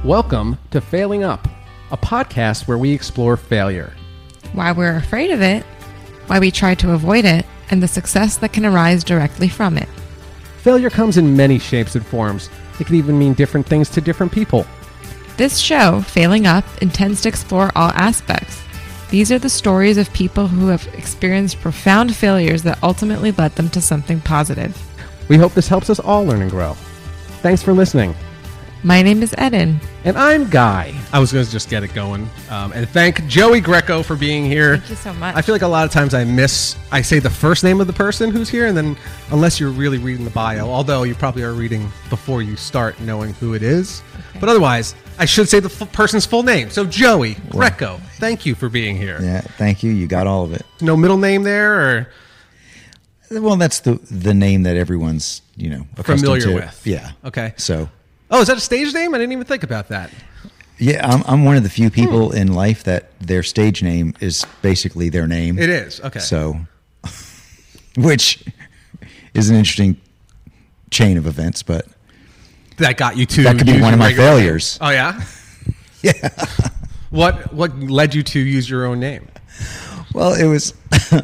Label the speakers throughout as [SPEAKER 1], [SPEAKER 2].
[SPEAKER 1] Welcome to Failing Up, a podcast where we explore failure.
[SPEAKER 2] Why we're afraid of it, why we try to avoid it, and the success that can arise directly from it.
[SPEAKER 1] Failure comes in many shapes and forms. It can even mean different things to different people.
[SPEAKER 2] This show, Failing Up, intends to explore all aspects. These are the stories of people who have experienced profound failures that ultimately led them to something positive.
[SPEAKER 1] We hope this helps us all learn and grow. Thanks for listening.
[SPEAKER 2] My name is Eden.
[SPEAKER 1] And I'm Guy. I was going to just get it going. And thank Joey Greco for being here.
[SPEAKER 2] Thank you so much.
[SPEAKER 1] I feel like a lot of times I say the first name of the person who's here, and then unless you're really reading the bio, although you probably are reading before you start knowing who it is. Okay. But otherwise, I should say the person's full name. So Joey Greco, thank you for being here.
[SPEAKER 3] Yeah, thank you. You got all of it.
[SPEAKER 1] No middle name there, or?
[SPEAKER 3] Well, that's the name that everyone's,
[SPEAKER 1] familiar
[SPEAKER 3] to.
[SPEAKER 1] with.
[SPEAKER 3] Yeah.
[SPEAKER 1] Okay.
[SPEAKER 3] So.
[SPEAKER 1] Oh, is that a stage name? I didn't even think about that.
[SPEAKER 3] Yeah, I'm one of the few people in life that their stage name is basically their name.
[SPEAKER 1] It is, okay.
[SPEAKER 3] So, which is an interesting chain of events, but
[SPEAKER 1] that got you to
[SPEAKER 3] that could be one of my failures.
[SPEAKER 1] Name. Oh yeah,
[SPEAKER 3] yeah.
[SPEAKER 1] What led you to use your own name?
[SPEAKER 3] Well, it was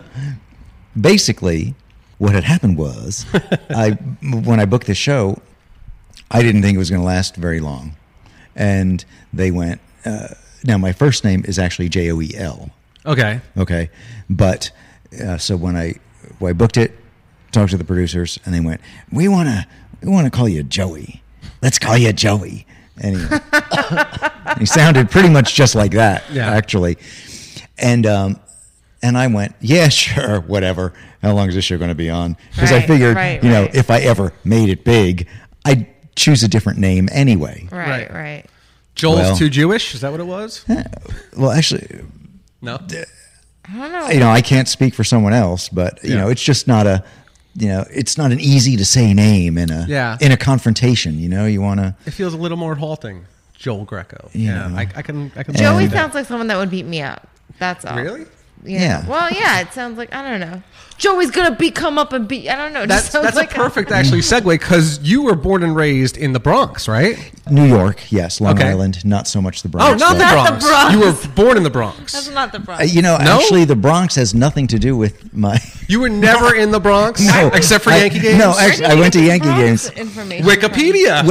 [SPEAKER 3] basically what had happened was when I booked the show, I didn't think it was going to last very long. And they went, now my first name is actually Joel.
[SPEAKER 1] Okay.
[SPEAKER 3] Okay. But so when I booked it, talked to the producers, and they went, we want to call you Joey. Let's call you Joey. Anyway, he sounded pretty much just like that, actually. And I went, yeah, sure, whatever. How long is this show going to be on? Because I figured, if I ever made it big, I'd choose a different name anyway.
[SPEAKER 2] Right.
[SPEAKER 1] Joel's too Jewish? Is that what it was?
[SPEAKER 3] Well, actually,
[SPEAKER 1] no.
[SPEAKER 2] I don't know.
[SPEAKER 3] I can't speak for someone else, but it's just not it's not an easy to say name in a confrontation. You want to.
[SPEAKER 1] It feels a little more halting. Joel Greco. I can.
[SPEAKER 2] Joey sounds like someone that would beat me up. That's all.
[SPEAKER 1] Really?
[SPEAKER 2] Yeah. Well, yeah. It sounds like, I don't know. Joey's gonna come up and beat. I don't know.
[SPEAKER 1] That's like a perfect actually segue, because you were born and raised in the Bronx, right?
[SPEAKER 3] New York, yes. Long Island, not so much the Bronx.
[SPEAKER 1] Oh, not the Bronx. You were born in the Bronx.
[SPEAKER 2] That's not the Bronx.
[SPEAKER 3] Actually, the Bronx has nothing to do with my.
[SPEAKER 1] You were never in the Bronx, except for Yankee games.
[SPEAKER 3] No, actually, I went to Yankee games.
[SPEAKER 1] Wikipedia.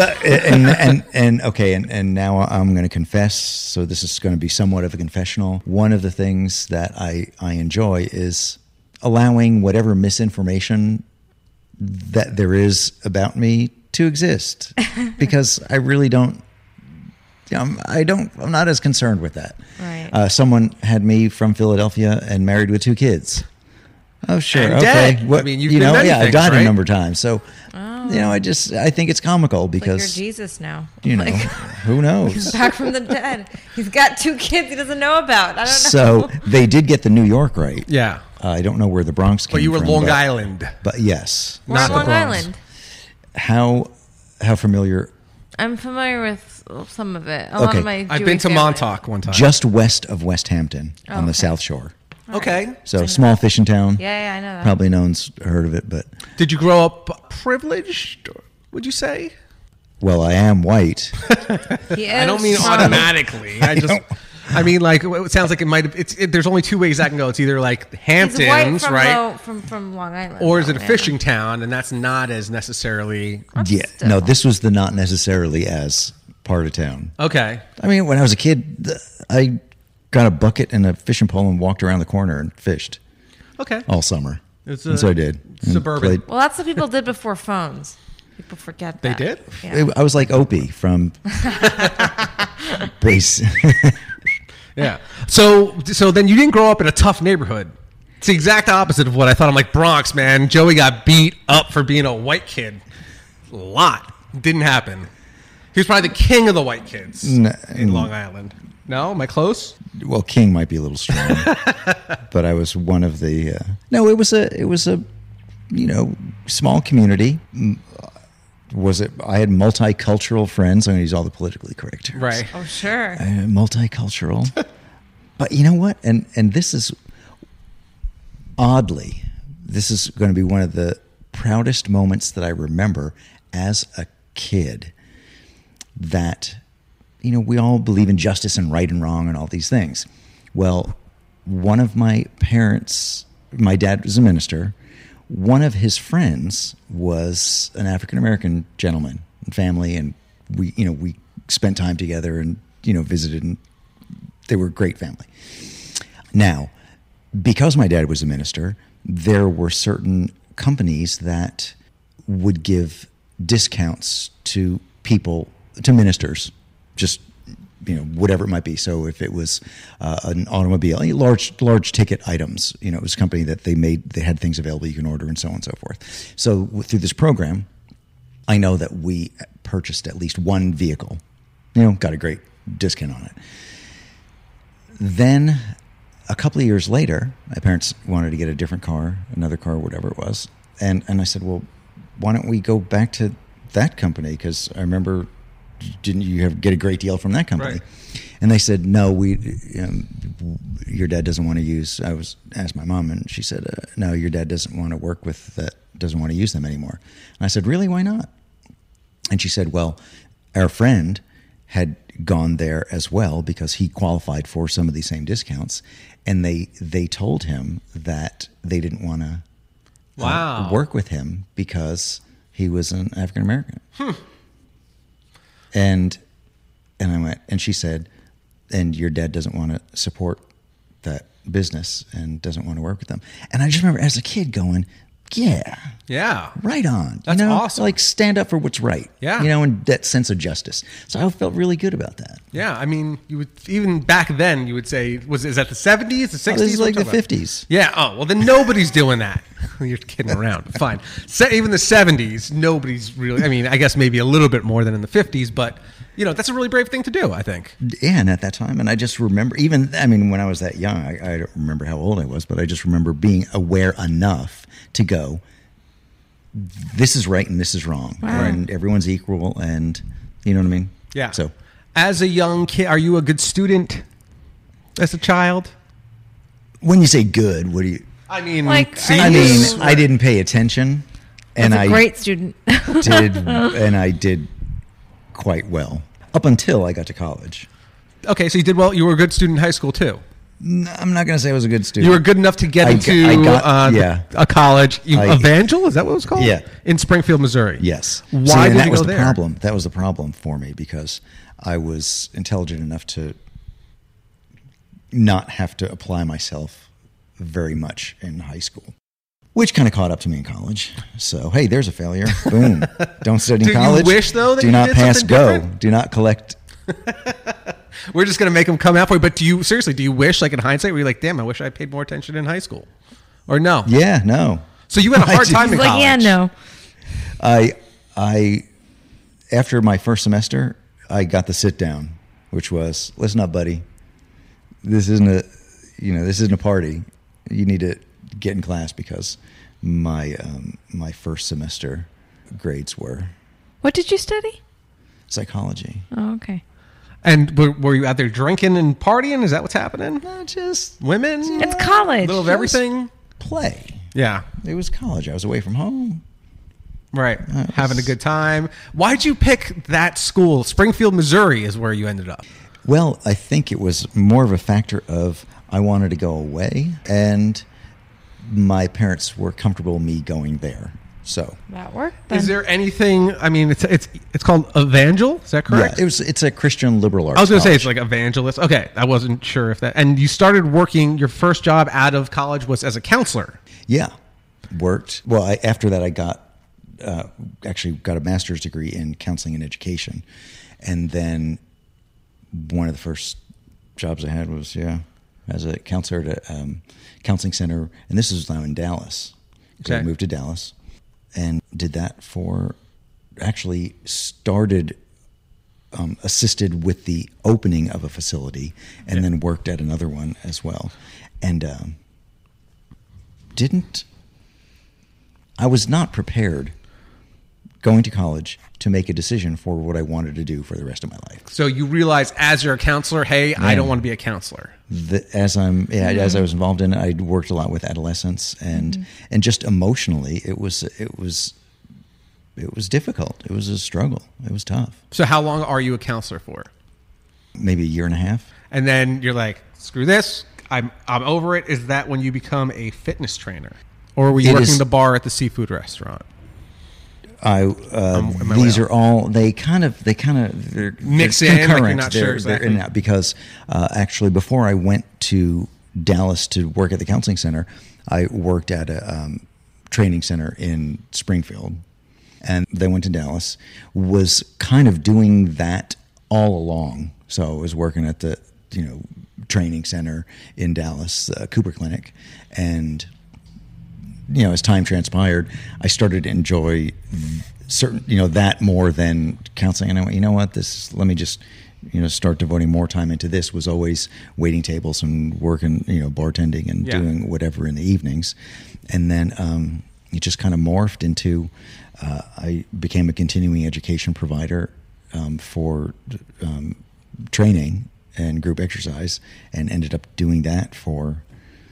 [SPEAKER 3] Well, and now I'm going to confess. So this is going to be somewhat of a confessional. One of the things that I enjoy is allowing whatever misinformation that there is about me to exist, because I really don't. I'm not as concerned with that.
[SPEAKER 2] Right.
[SPEAKER 3] Someone had me from Philadelphia and married with 2 kids. Oh, sure.
[SPEAKER 1] And
[SPEAKER 3] okay.
[SPEAKER 1] dead. I mean, you've been many things,
[SPEAKER 3] I've died
[SPEAKER 1] right?
[SPEAKER 3] a number of times. So, I think it's comical because
[SPEAKER 2] like you're Jesus now.
[SPEAKER 3] Who knows?
[SPEAKER 2] He's back from the dead. He's got 2 kids he doesn't know about. I don't know.
[SPEAKER 3] So they did get the New York right.
[SPEAKER 1] Yeah.
[SPEAKER 3] I don't know where the Bronx came from.
[SPEAKER 1] But you were Long Island.
[SPEAKER 3] But yes.
[SPEAKER 2] We're not Long Island.
[SPEAKER 3] How familiar?
[SPEAKER 2] I'm familiar with some of it. A lot of my
[SPEAKER 1] I've been to Montauk one time.
[SPEAKER 3] Just west of West Hampton on the South Shore.
[SPEAKER 1] Okay.
[SPEAKER 3] So small fishing town.
[SPEAKER 2] Yeah, I know that.
[SPEAKER 3] Probably no one's heard of it, but.
[SPEAKER 1] Did you grow up privileged, would you say?
[SPEAKER 3] Well, I am white.
[SPEAKER 1] I don't mean automatically. I mean, like, it sounds like it might have. There's only 2 ways that can go. It's either like Hamptons,
[SPEAKER 2] from
[SPEAKER 1] right?
[SPEAKER 2] From Long Island.
[SPEAKER 1] Or is it a fishing town, and that's not as necessarily.
[SPEAKER 3] No, this was the not necessarily as part of town.
[SPEAKER 1] Okay.
[SPEAKER 3] I mean, when I was a kid, I got a bucket and a fishing pole and walked around the corner and fished.
[SPEAKER 1] Okay.
[SPEAKER 3] All summer. And so I did.
[SPEAKER 1] Suburban.
[SPEAKER 2] Well, that's what people did before phones. People forget that.
[SPEAKER 1] They did?
[SPEAKER 2] Yeah.
[SPEAKER 3] I was like Opie from Base.
[SPEAKER 1] Yeah. So then you didn't grow up in a tough neighborhood. It's the exact opposite of what I thought. I'm like, Bronx, man. Joey got beat up for being a white kid. A lot. Didn't happen. He was probably the king of the white kids in Long Island. No? Am I close?
[SPEAKER 3] Well, king might be a little strong. But I was one of the... No, it was a small community. I had multicultural friends. I'm going to use all the politically correct terms.
[SPEAKER 1] Right.
[SPEAKER 2] Oh, sure.
[SPEAKER 3] Multicultural. But you know what? And this is, oddly, this is going to be one of the proudest moments that I remember as a kid, that we all believe in justice and right and wrong and all these things. Well, one of my parents, my dad was a minister. One of his friends was an African-American gentleman and family, and we spent time together and, visited, and they were a great family. Now, because my dad was a minister, there were certain companies that would give discounts to people, to ministers, just whatever it might be. So if it was an automobile, large ticket items, it was a company that they had things available you can order and so on and so forth. So through this program, I know that we purchased at least one vehicle, got a great discount on it. Then a couple of years later, my parents wanted to get a different car, another car, whatever it was. And I said, well, why don't we go back to that company? Because I remember, didn't you get a great deal from that company?
[SPEAKER 1] Right.
[SPEAKER 3] And they said, no, your dad doesn't want to use, asked my mom, and she said, no, your dad doesn't want to work with that, doesn't want to use them anymore. And I said, really, why not? And she said, well, our friend had gone there as well because he qualified for some of these same discounts, and they told him that they didn't want to work with him because he was an African American. And I went, and she said, and your dad doesn't want to support that business and doesn't want to work with them. And I just remember as a kid going, yeah, right on.
[SPEAKER 1] That's awesome.
[SPEAKER 3] Like stand up for what's right.
[SPEAKER 1] Yeah.
[SPEAKER 3] And that sense of justice. So I felt really good about that.
[SPEAKER 1] Yeah, I mean, you would, even back then, you would say, is that the 70s, the 60s?
[SPEAKER 3] This is like the 50s.
[SPEAKER 1] Yeah, well, then nobody's doing that. You're kidding around. Fine. Even the 70s, nobody's really, I guess maybe a little bit more than in the 50s, but, that's a really brave thing to do, I think.
[SPEAKER 3] Yeah, and at that time, and I just remember, when I was that young, I don't remember how old I was, but I just remember being aware enough to go, this is right and this is wrong.
[SPEAKER 2] Wow.
[SPEAKER 3] And everyone's equal, and you know what I mean?
[SPEAKER 1] Yeah.
[SPEAKER 3] So,
[SPEAKER 1] as a young kid, are you a good student as a child?
[SPEAKER 3] when you say good, what do you...
[SPEAKER 1] I mean,
[SPEAKER 2] Like,
[SPEAKER 3] I mean, I didn't pay attention, and
[SPEAKER 2] That's a
[SPEAKER 3] I
[SPEAKER 2] great student.
[SPEAKER 3] I did quite well up until I got to college.
[SPEAKER 1] Okay, so you did well. You were a good student in high school too.
[SPEAKER 3] I'm not going to say I was a good student.
[SPEAKER 1] You were good enough to get into a college. Evangel? Is that what it was called?
[SPEAKER 3] Yeah.
[SPEAKER 1] In Springfield, Missouri.
[SPEAKER 3] Yes.
[SPEAKER 1] Why did
[SPEAKER 3] that
[SPEAKER 1] you
[SPEAKER 3] was
[SPEAKER 1] go
[SPEAKER 3] the
[SPEAKER 1] there?
[SPEAKER 3] problem. That was the problem for me because I was intelligent enough to not have to apply myself very much in high school, which kind of caught up to me in college. So, hey, there's a failure. Boom. Don't study in college.
[SPEAKER 1] Do you wish, though, that
[SPEAKER 3] do
[SPEAKER 1] you
[SPEAKER 3] not
[SPEAKER 1] did
[SPEAKER 3] pass
[SPEAKER 1] something
[SPEAKER 3] go.
[SPEAKER 1] different?
[SPEAKER 3] Do not collect.
[SPEAKER 1] We're just going to make them come out for you. But do you wish, like in hindsight, were you like, damn, I wish I paid more attention in high school? Or no?
[SPEAKER 3] Yeah, no.
[SPEAKER 1] So you had a hard time in
[SPEAKER 2] He's
[SPEAKER 1] college.
[SPEAKER 2] like, yeah, no.
[SPEAKER 3] I after my first semester, I got the sit down, which was, listen up, buddy. This isn't a party. You need to get in class because my first semester grades were
[SPEAKER 2] What did you study?
[SPEAKER 3] psychology.
[SPEAKER 2] Oh, okay.
[SPEAKER 1] And were you out there drinking and partying? Is that what's happening?
[SPEAKER 3] Not just
[SPEAKER 2] It's
[SPEAKER 1] Women? A
[SPEAKER 2] college.
[SPEAKER 1] little of everything?
[SPEAKER 3] play.
[SPEAKER 1] Yeah.
[SPEAKER 3] It was college. I was away from home.
[SPEAKER 1] Right.
[SPEAKER 3] Nice.
[SPEAKER 1] Having a good time. Why'd you pick that school? Springfield, Missouri is where you ended up.
[SPEAKER 3] Well, I think it was more of a factor of I wanted to go away, and my parents were comfortable with me going there. So
[SPEAKER 2] That worked. Then.
[SPEAKER 1] Is there anything? I mean, it's called Evangel. Is that correct?
[SPEAKER 3] yeah, it's a Christian liberal arts.
[SPEAKER 1] I was going to say it's
[SPEAKER 3] college.
[SPEAKER 1] like evangelist. Okay, I wasn't sure if that. And you started working. Your first job out of college was as a counselor.
[SPEAKER 3] Yeah, worked. Well, after that, I got actually got a master's degree in counseling and education, and then one of the first jobs I had was as a counselor at a counseling center, and this is now in Dallas. So I
[SPEAKER 1] Okay.
[SPEAKER 3] moved to Dallas and did that for. Actually, started assisted with the opening of a facility, and then worked at another one as well, and I was not prepared going to college to make a decision for what I wanted to do for the rest of my life.
[SPEAKER 1] So you realize as you're a counselor, hey, I don't want to be a counselor.
[SPEAKER 3] As I was involved in it, I worked a lot with adolescents, and just emotionally, it was difficult. It was a struggle. It was tough.
[SPEAKER 1] So how long are you a counselor for?
[SPEAKER 3] maybe a year and a half.
[SPEAKER 1] And then you're like, screw this. I'm over it. Is that when you become a fitness trainer? Or were you
[SPEAKER 3] It
[SPEAKER 1] working
[SPEAKER 3] is-
[SPEAKER 1] the bar at the seafood restaurant?
[SPEAKER 3] These
[SPEAKER 1] way
[SPEAKER 3] are all they're
[SPEAKER 1] Mix
[SPEAKER 3] they're
[SPEAKER 1] in, like you're
[SPEAKER 3] concurrent.
[SPEAKER 1] not sure
[SPEAKER 3] They're
[SPEAKER 1] exactly.
[SPEAKER 3] in and out because actually before I went to Dallas to work at the counseling center, I worked at a training center in Springfield, and then went to Dallas. Was kind of doing that all along. So I was working at the training center in Dallas, Cooper Clinic, and as time transpired, I started to enjoy certain, that more than counseling. And I went, you know what, let me just, start devoting more time into this. Was always waiting tables and working, bartending and doing whatever in the evenings. And then it just kind of morphed into, I became a continuing education provider for training and group exercise, and ended up doing that for,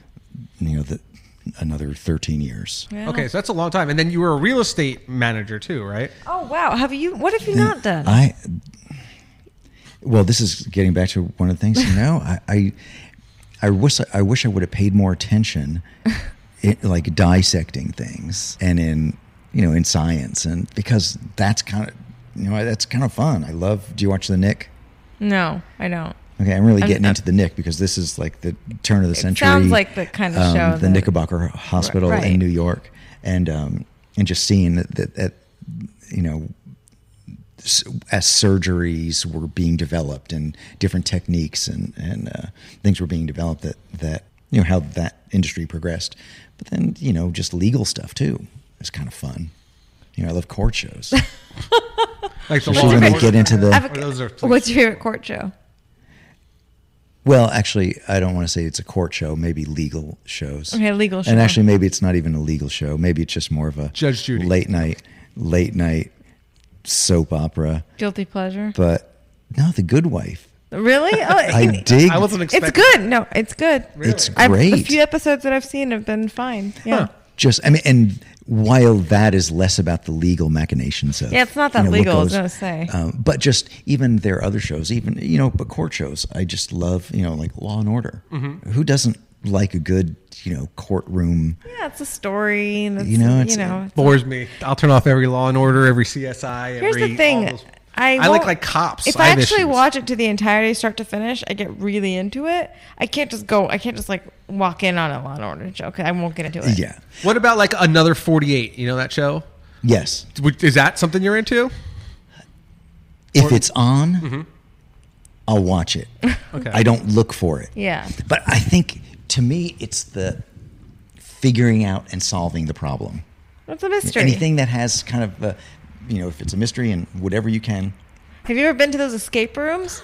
[SPEAKER 3] another 13 years.
[SPEAKER 2] Yeah.
[SPEAKER 1] Okay, so that's a long time. And then you were a real estate manager too, right?
[SPEAKER 2] Oh wow. What have you not done?
[SPEAKER 3] Well, this is getting back to one of the things. I wish I would have paid more attention, like dissecting things, and in science, and because that's kind of fun. I love. Do you watch The Nick?
[SPEAKER 2] No, I don't.
[SPEAKER 3] Okay, I'm really getting into The Nick because this is like the turn of the century.
[SPEAKER 2] Sounds like the kind of show.
[SPEAKER 3] The
[SPEAKER 2] that,
[SPEAKER 3] Knickerbocker Hospital
[SPEAKER 2] Right.
[SPEAKER 3] in New York, and just seeing that as surgeries were being developed and different techniques and things were being developed, that how that industry progressed. But then just legal stuff too is kind of fun. I love court shows.
[SPEAKER 1] Like the
[SPEAKER 3] Especially when they get into the.
[SPEAKER 2] I have
[SPEAKER 1] Or those are-
[SPEAKER 2] what's your favorite court show?
[SPEAKER 3] Well, actually, I don't want to say it's a court show. Maybe legal shows.
[SPEAKER 2] Okay, legal show.
[SPEAKER 3] And actually, maybe it's not even a legal show. Maybe it's just more of a
[SPEAKER 1] Judge Judy.
[SPEAKER 3] late night soap opera.
[SPEAKER 2] Guilty pleasure.
[SPEAKER 3] But no, The Good Wife.
[SPEAKER 2] Really? Oh,
[SPEAKER 3] I dig.
[SPEAKER 1] I wasn't
[SPEAKER 2] It's
[SPEAKER 1] expecting.
[SPEAKER 2] good. No, it's good.
[SPEAKER 3] It's
[SPEAKER 2] A
[SPEAKER 3] great.
[SPEAKER 2] few episodes that I've seen have been fine. Yeah.
[SPEAKER 1] Huh.
[SPEAKER 3] And while that is less about the legal machinations of,
[SPEAKER 2] Yeah, it's not that
[SPEAKER 3] what
[SPEAKER 2] legal, I was
[SPEAKER 3] goes-
[SPEAKER 2] gonna say.
[SPEAKER 3] but just even there are other shows, but court shows, I just love, like Law and Order.
[SPEAKER 1] Mm-hmm.
[SPEAKER 3] Who doesn't like a good, courtroom?
[SPEAKER 2] Yeah, it's a story. And it's,
[SPEAKER 3] it's-
[SPEAKER 1] Bores me. I'll turn off every Law and Order, every CSI.
[SPEAKER 2] Here's
[SPEAKER 1] every,
[SPEAKER 2] the thing.
[SPEAKER 1] all those-
[SPEAKER 2] I
[SPEAKER 1] like
[SPEAKER 2] won't-
[SPEAKER 1] cops.
[SPEAKER 2] If I
[SPEAKER 1] have
[SPEAKER 2] actually
[SPEAKER 1] issues.
[SPEAKER 2] watch it to the entirety, start to finish, I get really into it. I can't just like walk in on a Law and Order show. 'Cause I won't get into it.
[SPEAKER 3] Yeah.
[SPEAKER 1] What about like Another 48? You know that show?
[SPEAKER 3] Yes.
[SPEAKER 1] Is that something you're into?
[SPEAKER 3] If it's on, I'll watch it.
[SPEAKER 1] Okay.
[SPEAKER 3] I don't look for it.
[SPEAKER 2] Yeah.
[SPEAKER 3] But I think, to me, it's the figuring out and solving the problem.
[SPEAKER 2] What's a mystery?
[SPEAKER 3] Anything that has kind of, if it's a mystery and whatever you can.
[SPEAKER 2] Have you ever been to those escape rooms?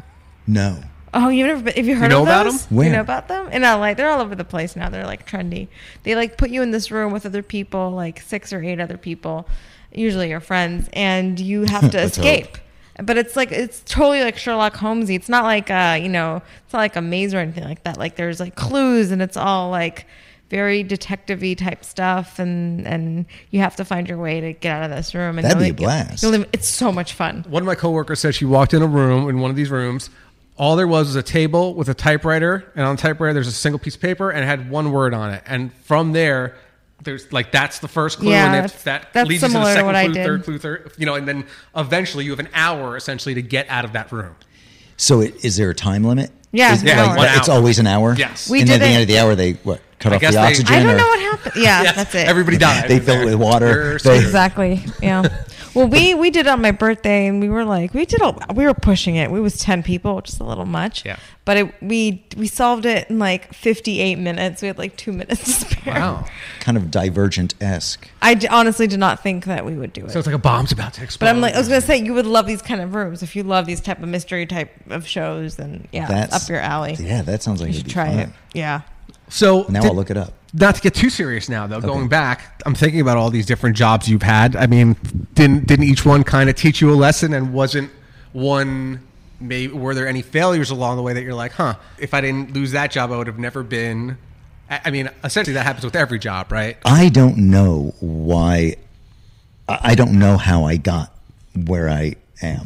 [SPEAKER 3] No.
[SPEAKER 2] Oh, you've never been, have you heard
[SPEAKER 1] know
[SPEAKER 2] of
[SPEAKER 1] about
[SPEAKER 2] those?
[SPEAKER 1] them?
[SPEAKER 3] Where?
[SPEAKER 2] You know about them? In LA, they're all over the place now. They're like trendy. They like put you in this room with other people, like 6 or 8 other people, usually your friends, and you have to
[SPEAKER 3] Let's
[SPEAKER 2] escape. But it's totally like Sherlock Holmesy. It's not like it's not like a maze or anything like that. Like there's like clues, and it's all like very detective-y type stuff, and you have to find your way to get out of this room. And
[SPEAKER 3] That'd be
[SPEAKER 2] you'll-
[SPEAKER 3] a blast.
[SPEAKER 2] It's so much fun.
[SPEAKER 1] One of my coworkers said she walked in one of these rooms. All there was a table with a typewriter, and on the typewriter there's a single piece of paper, and it had one word on it. And from there, there's like that's the first clue,
[SPEAKER 2] Yeah,
[SPEAKER 1] and
[SPEAKER 2] that's
[SPEAKER 1] that leads you to the
[SPEAKER 2] similar to
[SPEAKER 1] second
[SPEAKER 2] what I
[SPEAKER 1] clue,
[SPEAKER 2] did.
[SPEAKER 1] third clue, third. And then eventually you have an hour essentially to get out of that room.
[SPEAKER 3] So is there a time limit?
[SPEAKER 2] Yeah,
[SPEAKER 3] Is,
[SPEAKER 2] it's an hour.
[SPEAKER 1] 1
[SPEAKER 3] It's
[SPEAKER 1] hour.
[SPEAKER 3] always an hour?
[SPEAKER 1] Yes.
[SPEAKER 2] We
[SPEAKER 3] and then
[SPEAKER 2] did
[SPEAKER 3] at the
[SPEAKER 2] it-
[SPEAKER 3] end of the hour, they cut off
[SPEAKER 1] guess
[SPEAKER 3] the
[SPEAKER 1] they-
[SPEAKER 3] oxygen?
[SPEAKER 2] I don't
[SPEAKER 3] or-
[SPEAKER 2] know what happened. Yeah,
[SPEAKER 1] Yes,
[SPEAKER 2] that's it.
[SPEAKER 1] Everybody died.
[SPEAKER 3] They fill it with water.
[SPEAKER 1] You're
[SPEAKER 3] They-
[SPEAKER 1] screwed.
[SPEAKER 2] Exactly. Yeah. Well, we did it on my birthday, and we were like, we were pushing it. We was 10 people, which is a little much.
[SPEAKER 1] Yeah.
[SPEAKER 2] But we solved it in like 58 minutes. We had like 2 minutes to spare.
[SPEAKER 1] Wow.
[SPEAKER 3] Kind of Divergent-esque.
[SPEAKER 2] I honestly did not think that we would do it.
[SPEAKER 1] So it's like a bomb's about to explode.
[SPEAKER 2] But I'm like, I was gonna say, you would love these kind of rooms if you love these type of mystery type of shows. Then yeah, it's
[SPEAKER 3] That's
[SPEAKER 2] up your alley.
[SPEAKER 3] Yeah, that sounds like
[SPEAKER 2] You
[SPEAKER 3] it'd
[SPEAKER 2] should
[SPEAKER 3] be
[SPEAKER 2] try
[SPEAKER 3] fun.
[SPEAKER 2] it. Yeah.
[SPEAKER 1] So
[SPEAKER 3] Now I'll look it up.
[SPEAKER 1] Not to get too serious now, though. Going back, I'm thinking about all these different jobs you've had. I mean, didn't each one kind of teach you a lesson? And wasn't one? Maybe were there any failures along the way that you're like, huh? If I didn't lose that job, I would have never been. I mean, essentially, that happens with every job, right?
[SPEAKER 3] I don't know why. I don't know how I got where I am.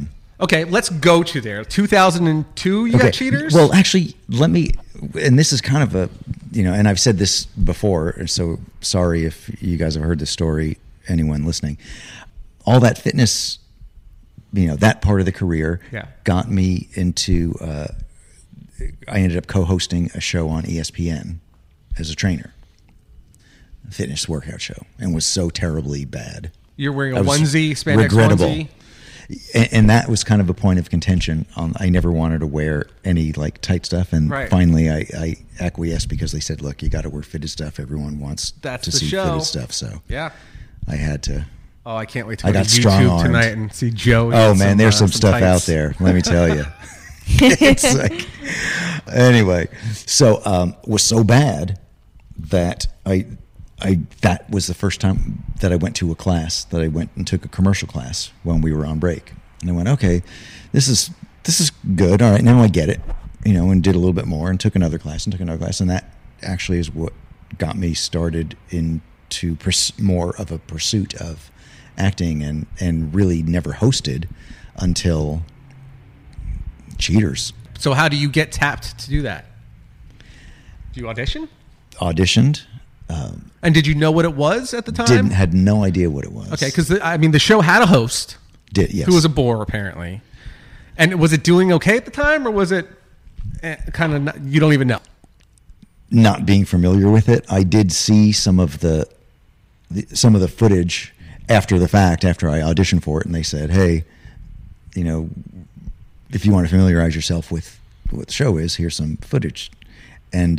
[SPEAKER 1] Okay, let's go to there. 2002, you got Cheaters?
[SPEAKER 3] Well, actually, let me, and this is kind of a, and I've said this before, so sorry if you guys have heard this story, anyone listening. All that fitness, that part of the career got me into, I ended up co-hosting a show on ESPN as a trainer, a fitness workout show, and was so terribly bad.
[SPEAKER 1] You're wearing a onesie, spandex
[SPEAKER 3] regrettable.
[SPEAKER 1] Onesie?
[SPEAKER 3] And that was kind of a point of contention. I never wanted to wear any like tight stuff, and finally I acquiesced because they said, "Look, you got to wear fitted stuff. Everyone wants to see fitted stuff." So I had to.
[SPEAKER 1] Oh, I can't wait to go to YouTube tonight and see Joe.
[SPEAKER 3] Oh man, there's some stuff out there. Let me tell you. It's like, anyway, so was so bad that that was the first time that I went to a class, that I went and took a commercial class when we were on break. And I went, okay, this is good. All right, now I get it, and did a little bit more and took another class. And that actually is what got me started into more of a pursuit of acting, and really never hosted until Cheaters.
[SPEAKER 1] So how do you get tapped to do that? Do you audition?
[SPEAKER 3] Auditioned.
[SPEAKER 1] And did you know what it was at the time?
[SPEAKER 3] Had no idea what it was.
[SPEAKER 1] Okay, because the show had a host.
[SPEAKER 3] Yes.
[SPEAKER 1] Who was a bore apparently. And was it doing okay at the time, or was it kind of you don't even know?
[SPEAKER 3] Not being familiar with it, I did see some of the footage after the fact, after I auditioned for it, and they said, "Hey, if you want to familiarize yourself with what the show is, here's some footage," and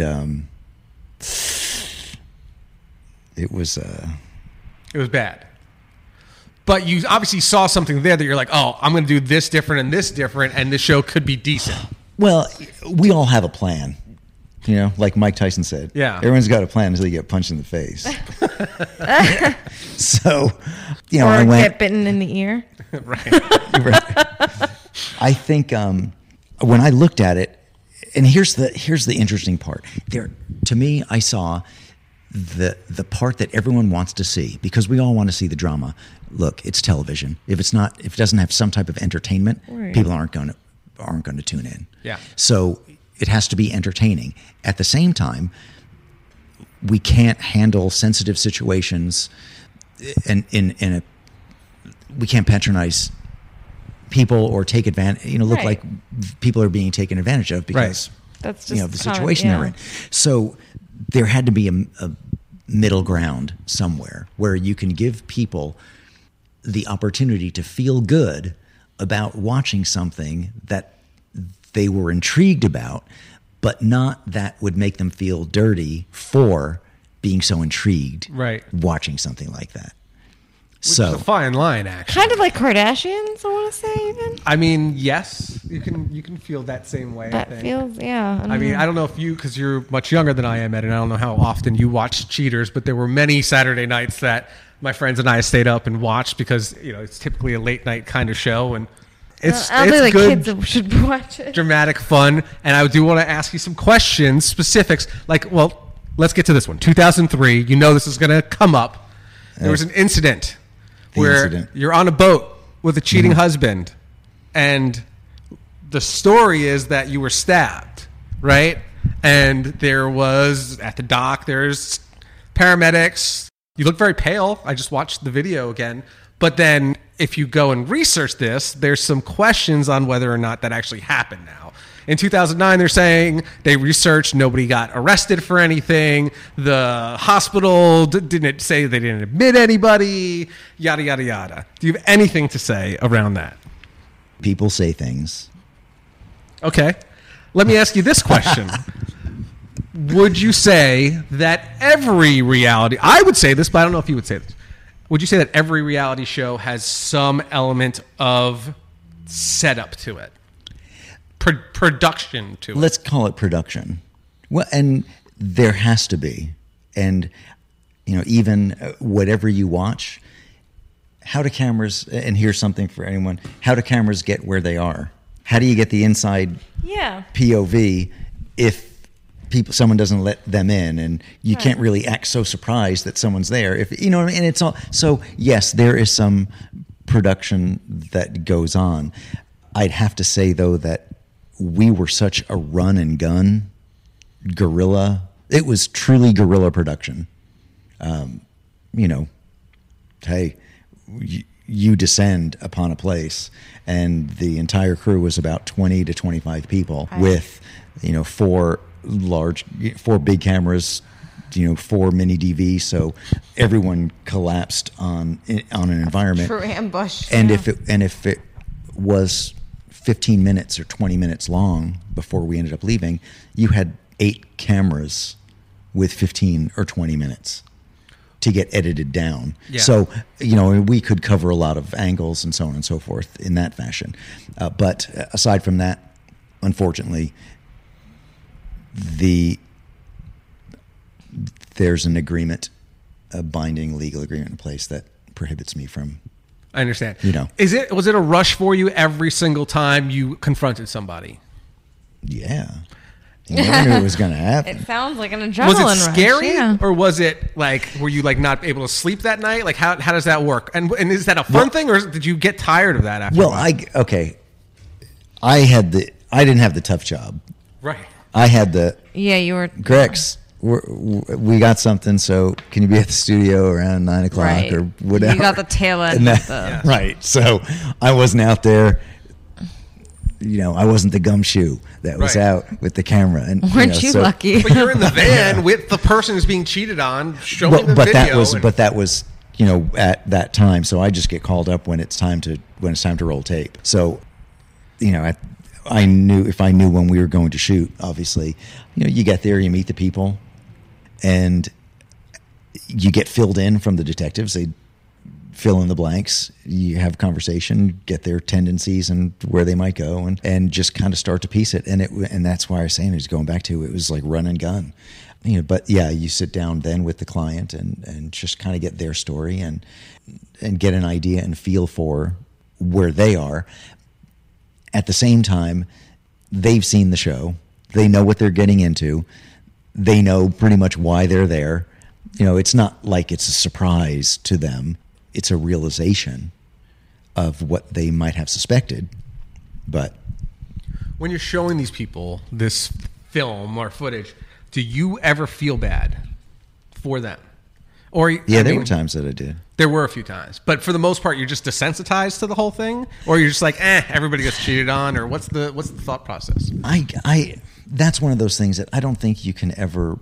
[SPEAKER 3] it was
[SPEAKER 1] bad. But you obviously saw something there that you're like, oh, I'm going to do this different, and this show could be decent.
[SPEAKER 3] Well, we all have a plan, like Mike Tyson said.
[SPEAKER 1] Yeah,
[SPEAKER 3] everyone's got a plan until you get punched in the face. So,
[SPEAKER 2] or
[SPEAKER 3] I went,
[SPEAKER 2] get bitten in the ear.
[SPEAKER 3] Right. I think when I looked at it, and here's the interesting part. There, to me, I saw the part that everyone wants to see, because we all want to see the drama. Look, it's television. If it doesn't have some type of entertainment, people aren't going to tune in.
[SPEAKER 1] Yeah.
[SPEAKER 3] So it has to be entertaining. At the same time, we can't handle sensitive situations, and we can't patronize people or take advantage. Look like people are being taken advantage of because
[SPEAKER 2] that's just
[SPEAKER 3] the situation they're in. So there had to be a middle ground somewhere where you can give people the opportunity to feel good about watching something that they were intrigued about, but not that would make them feel dirty for being so intrigued watching something like that.
[SPEAKER 1] Which is a fine line, actually.
[SPEAKER 2] Kind of like Kardashians, I want to say, even.
[SPEAKER 1] I mean, yes, you can feel that same way.
[SPEAKER 2] That
[SPEAKER 1] I think.
[SPEAKER 2] Feels, yeah.
[SPEAKER 1] I don't know if because you're much younger than I am, Ed, and I don't know how often you watch Cheaters, but there were many Saturday nights that my friends and I stayed up and watched because it's typically a late night kind of show, and it's good.
[SPEAKER 2] Kids should watch it.
[SPEAKER 1] Dramatic fun, and I do want to ask you some questions, specifics. Let's get to this one. 2003. This is going to come up. There was an incident. You're on a boat with a cheating husband, and the story is that you were stabbed, right? And there was, at the dock, there's paramedics. You look very pale. I just watched the video again. But then if you go and research this, there's some questions on whether or not that actually happened now. In 2009, they're saying they researched, nobody got arrested for anything. The hospital didn't say they didn't admit anybody, yada, yada, yada. Do you have anything to say around that?
[SPEAKER 3] People say things.
[SPEAKER 1] Okay. Let me ask you this question. Would you say that every reality... I would say this, but I don't know if you would say this. Would you say that every reality show has some element of setup to it? Production to it.
[SPEAKER 3] Let's call it production. Well, and there has to be. And, even whatever you watch, how do cameras, and here's something for anyone, how do cameras get where they are? How do you get the inside POV if someone doesn't let them in, and you can't really act so surprised that someone's there? If you know what I mean? It's all, so yes, there is some production that goes on. I'd have to say though that we were such a run and gun guerrilla. It was truly guerrilla production. You know, hey, you descend upon a place, and the entire crew was about 20 to 25 people with, you know, four big cameras, you know, 4 mini DVs. So everyone collapsed on an environment.
[SPEAKER 2] True ambush.
[SPEAKER 3] And
[SPEAKER 2] yeah.
[SPEAKER 3] if it was 15 minutes or 20 minutes long before we ended up leaving, you had 8 cameras with 15 or 20 minutes to get edited down.
[SPEAKER 1] Yeah.
[SPEAKER 3] So, you know, we could cover a lot of angles and so on and so forth in that fashion. But aside from that, unfortunately, there's an agreement, a binding legal agreement in place that prohibits me from.
[SPEAKER 1] I understand.
[SPEAKER 3] You know.
[SPEAKER 1] Was it a rush for you every single time you confronted somebody?
[SPEAKER 3] Yeah. You never knew it was going to happen.
[SPEAKER 2] It sounds like an adrenaline
[SPEAKER 1] Was it
[SPEAKER 2] rush.
[SPEAKER 1] scary,
[SPEAKER 2] Yeah.
[SPEAKER 1] or was it like, were you like not able to sleep that night? Like how does that work? And is that a fun thing, or did you get tired of that after?
[SPEAKER 3] Well,
[SPEAKER 1] a while?
[SPEAKER 3] I didn't have the tough job.
[SPEAKER 1] Right.
[SPEAKER 3] I had the
[SPEAKER 2] Yeah, you were.
[SPEAKER 3] Grex. We got something, so can you be at the studio around 9 o'clock
[SPEAKER 2] Right.
[SPEAKER 3] or whatever?
[SPEAKER 2] You got the tail end.
[SPEAKER 3] And that-
[SPEAKER 2] of the,
[SPEAKER 1] Yes.
[SPEAKER 3] Right. So I wasn't out there. You know, I wasn't the gumshoe that was
[SPEAKER 1] Right.
[SPEAKER 3] out with the camera. And
[SPEAKER 2] Weren't you
[SPEAKER 3] so-
[SPEAKER 2] lucky?
[SPEAKER 1] But you're in the van with the person who's being cheated on, showing the
[SPEAKER 3] But
[SPEAKER 1] video.
[SPEAKER 3] that was you know at that time. So I just get called up when it's time to roll tape. So you know I knew if I knew when we were going to shoot. Obviously, you know, you get there, you meet the people, and you get filled in from the detectives. They fill in the blanks. You have a conversation, get their tendencies and where they might go, and just kind of start to piece it. And that's why I was saying it was going back to it was like run and gun. You know, but yeah, you sit down then with the client and just kind of get their story and get an idea and feel for where they are. At the same time, they've seen the show. They know what they're getting into. They know pretty much why they're there. You know, it's not like it's a surprise to them. It's a realization of what they might have suspected. But
[SPEAKER 1] when you're showing these people this film or footage, do you ever feel bad for them? Or
[SPEAKER 3] yeah, there were times that I did.
[SPEAKER 1] There were a few times, but for the most part, you're just desensitized to the whole thing, or you're just like, everybody gets cheated on, or what's the thought process?
[SPEAKER 3] I that's one of those things that I don't think you can ever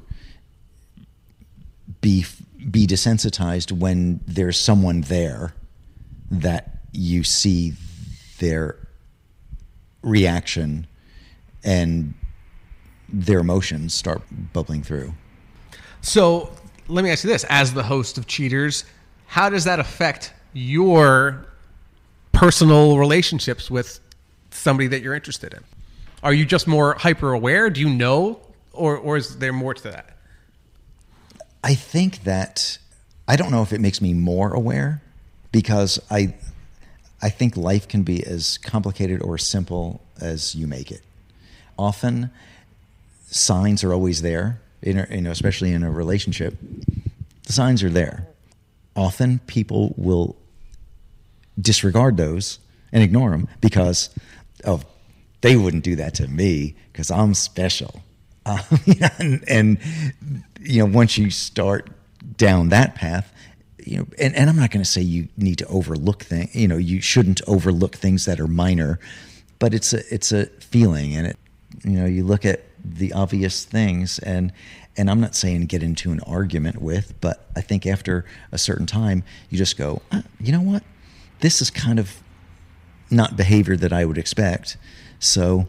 [SPEAKER 3] be desensitized when there's someone there that you see their reaction and their emotions start bubbling through.
[SPEAKER 1] So let me ask you this: as the host of Cheaters, how does that affect your personal relationships with somebody that you're interested in? Are you just more hyper aware? Do you know, or is there more to that?
[SPEAKER 3] I think that I don't know if it makes me more aware, because I think life can be as complicated or simple as you make it. Often, signs are always there. You know, especially in a relationship, the signs are there. Often, people will disregard those and ignore them because, they wouldn't do that to me because I'm special. And you know, once you start down that path, you know, and I'm not going to say you need to overlook things. You know, you shouldn't overlook things that are minor, but it's a feeling, and you know, you look at the obvious things, and I'm not saying get into an argument with, but I think after a certain time, you just go, you know what, this is kind of not behavior that I would expect, so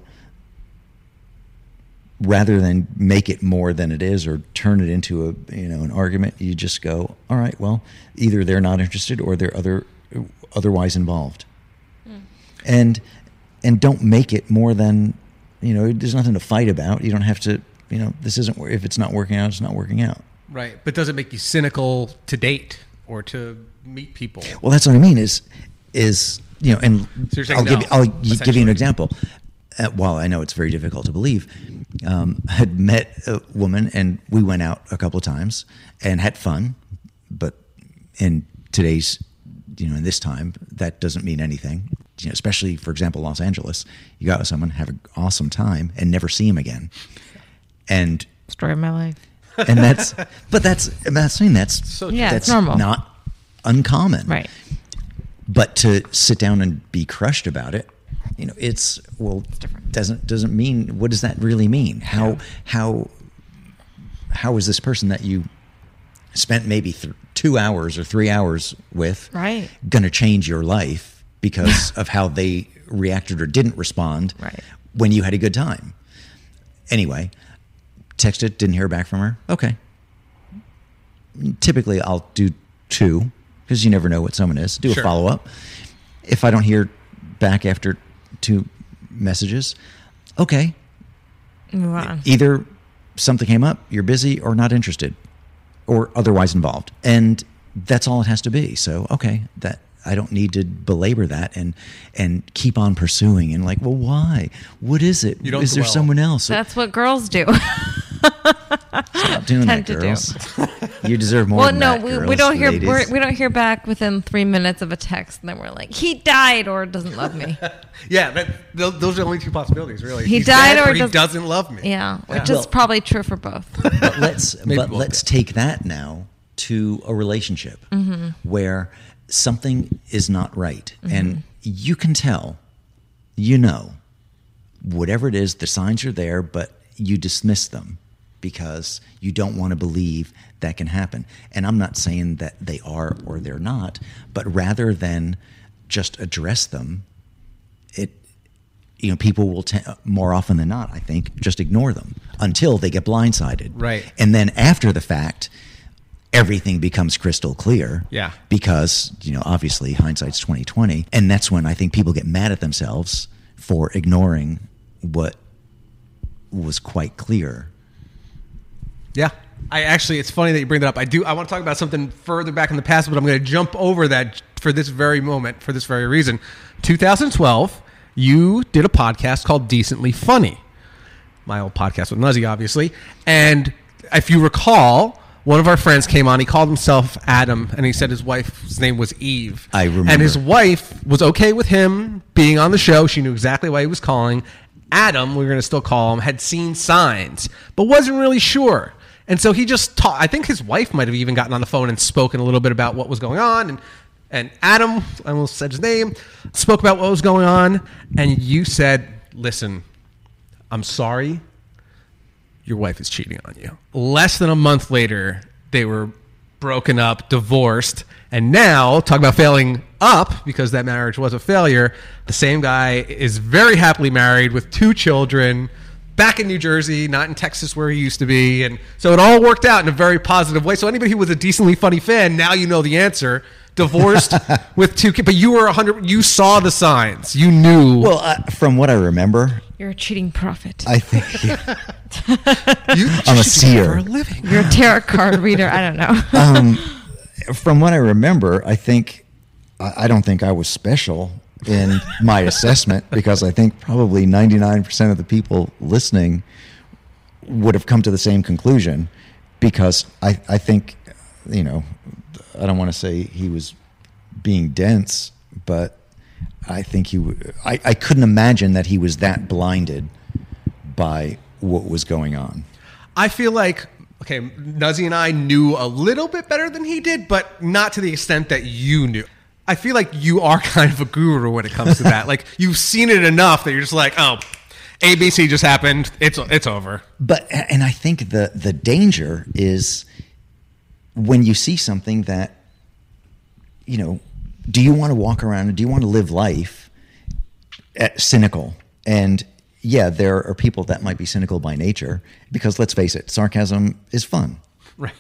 [SPEAKER 3] rather than make it more than it is or turn it into an argument, you just go, all right, well, either they're not interested or they're otherwise involved. And don't make it more than, you know, there's nothing to fight about. You don't have to, you know, this isn't, if it's not working out, it's not working out.
[SPEAKER 1] Right. But does it make you cynical to date or to meet people?
[SPEAKER 3] Well, that's what I mean is, you know, and
[SPEAKER 1] So you're saying
[SPEAKER 3] I'll
[SPEAKER 1] no,
[SPEAKER 3] give you an example. While I know it's very difficult to believe, I had met a woman and we went out a couple of times and had fun, but in today's, you know, in this time, that doesn't mean anything. especially for example, Los Angeles, you go out with someone, have an awesome time, and never see him again. And
[SPEAKER 2] Story of my life.
[SPEAKER 3] and that's I'm not saying that's
[SPEAKER 1] So
[SPEAKER 2] Yeah,
[SPEAKER 3] that's
[SPEAKER 2] it's normal.
[SPEAKER 3] not uncommon,
[SPEAKER 2] Right.
[SPEAKER 3] But to sit down and be crushed about it, it's
[SPEAKER 2] different.
[SPEAKER 3] doesn't mean, what does that really mean? How is this person that you spent maybe 2 hours or 3 hours with
[SPEAKER 2] Right.
[SPEAKER 3] going to change your life because of how they reacted or didn't respond
[SPEAKER 2] Right.
[SPEAKER 3] when you had a good time? Anyway, texted, didn't hear back from her. Okay. Typically, I'll do 2 because you never know what someone is. Do
[SPEAKER 1] Sure.
[SPEAKER 3] a follow-up. If I don't hear back after 2 messages, okay.
[SPEAKER 2] Move on.
[SPEAKER 3] Either something came up, you're busy, or not interested, or otherwise involved. And that's all it has to be. So, okay, that I don't need to belabor that and keep on pursuing and well, why? What is it?
[SPEAKER 1] You don't
[SPEAKER 3] Is there
[SPEAKER 1] dwell.
[SPEAKER 3] someone else?
[SPEAKER 2] That's what girls do.
[SPEAKER 3] Stop doing that,
[SPEAKER 2] tend to do.
[SPEAKER 3] girls. You deserve more
[SPEAKER 2] Well,
[SPEAKER 3] than
[SPEAKER 2] no,
[SPEAKER 3] that,
[SPEAKER 2] we
[SPEAKER 3] girls,
[SPEAKER 2] don't hear
[SPEAKER 3] ladies.
[SPEAKER 2] we don't hear back within 3 minutes of a text, and then we're like, he died or doesn't love me.
[SPEAKER 1] Yeah, those are the only 2 possibilities, really.
[SPEAKER 2] He
[SPEAKER 1] He's
[SPEAKER 2] died
[SPEAKER 1] dead
[SPEAKER 2] or
[SPEAKER 1] he
[SPEAKER 2] does-
[SPEAKER 1] doesn't love me.
[SPEAKER 2] Yeah, which
[SPEAKER 3] Well-
[SPEAKER 2] is probably true for both.
[SPEAKER 3] But let's
[SPEAKER 1] Maybe
[SPEAKER 3] but
[SPEAKER 1] we'll
[SPEAKER 3] let's
[SPEAKER 1] get.
[SPEAKER 3] take that now to a relationship where something is not right, and you can tell, whatever it is, the signs are there, but you dismiss them because you don't want to believe that can happen. And I'm not saying that they are or they're not, but rather than just address them, people will more often than not, I think, just ignore them until they get blindsided.
[SPEAKER 1] Right.
[SPEAKER 3] And then after the fact, everything becomes crystal clear.
[SPEAKER 1] Yeah.
[SPEAKER 3] Because, obviously hindsight's 20/20. And that's when I think people get mad at themselves for ignoring what was quite clear.
[SPEAKER 1] Yeah. It's funny that you bring that up. I want to talk about something further back in the past, but I'm going to jump over that for this very moment, for this very reason. 2012, you did a podcast called Decently Funny. My old podcast with Nuzzy, obviously. And if you recall, one of our friends came on. He called himself Adam, and he said his wife's name was Eve.
[SPEAKER 3] I remember.
[SPEAKER 1] And his wife was okay with him being on the show. She knew exactly why he was calling. Adam, we were going to still call him, had seen signs, but wasn't really sure. And so he just talked. I think his wife might have even gotten on the phone and spoken a little bit about what was going on. And Adam, I almost said his name, spoke about what was going on. And you said, listen, I'm sorry. Your wife is cheating on you. Less than a month later, they were broken up, divorced, and now, talk about failing up, because that marriage was a failure, the same guy is very happily married with 2 children, back in New Jersey, not in Texas where he used to be, and so it all worked out in a very positive way. So anybody who was a Decently Funny fan, now you know the answer. Divorced with 2 kids, but you were 100. You saw the signs. You knew.
[SPEAKER 3] Well, from what I remember,
[SPEAKER 2] You're a cheating prophet.
[SPEAKER 3] I think
[SPEAKER 1] I'm
[SPEAKER 3] a seer.
[SPEAKER 1] for a living.
[SPEAKER 2] You're a tarot card reader. I don't know.
[SPEAKER 3] from what I remember, I don't think I was special in my assessment, because I think probably 99% of the people listening would have come to the same conclusion, because I think, I don't want to say he was being dense, but I think I couldn't imagine that he was that blinded by what was going on.
[SPEAKER 1] I feel like, okay, Nuzzy and I knew a little bit better than he did, but not to the extent that you knew. I feel like you are kind of a guru when it comes to that. Like, you've seen it enough that you're just like, oh, ABC just happened. It's over.
[SPEAKER 3] And I think the danger is when you see something that, do you want to walk around and do you want to live life cynical? And yeah, there are people that might be cynical by nature, because let's face it, sarcasm is fun.
[SPEAKER 1] Right.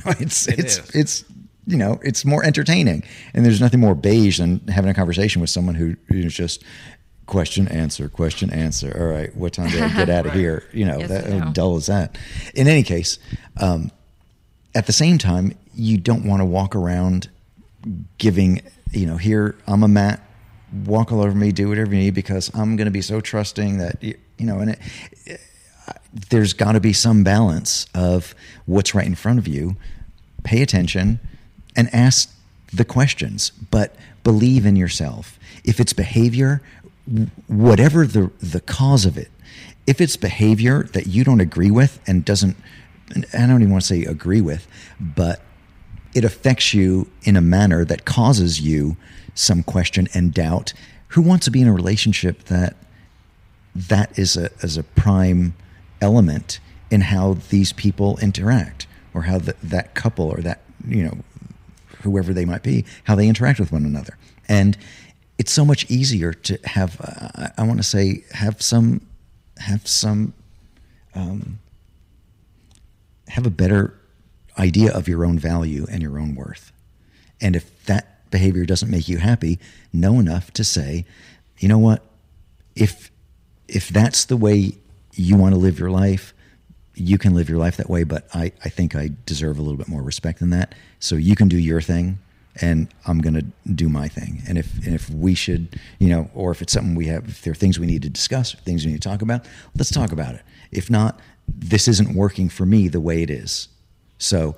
[SPEAKER 3] It's more entertaining, and there's nothing more beige than having a conversation with someone who is just question answer. All right, what time do I get out of here?
[SPEAKER 2] Yes, I know.
[SPEAKER 3] How dull is that? In any case, at the same time, you don't want to walk around giving, here, I'm a Matt, walk all over me, do whatever you need, because I'm going to be so trusting that, and there's got to be some balance of what's right in front of you. Pay attention and ask the questions, but believe in yourself. If it's behavior, whatever the cause of it, if it's behavior that you don't agree with and doesn't, I don't even want to say agree with, but it affects you in a manner that causes you some question and doubt, who wants to be in a relationship that is a prime element in how these people interact, or how that couple, or that, whoever they might be, how they interact with one another? And it's so much easier to have, I want to say, have a better idea of your own value and your own worth. And if that behavior doesn't make you happy, know enough to say, you know what, if that's the way you want to live your life, you can live your life that way, but I think I deserve a little bit more respect than that. So you can do your thing, and I'm going to do my thing. And if we should, or if it's something we have, if there are things we need to discuss, things we need to talk about, let's talk about it. If not, this isn't working for me the way it is. So,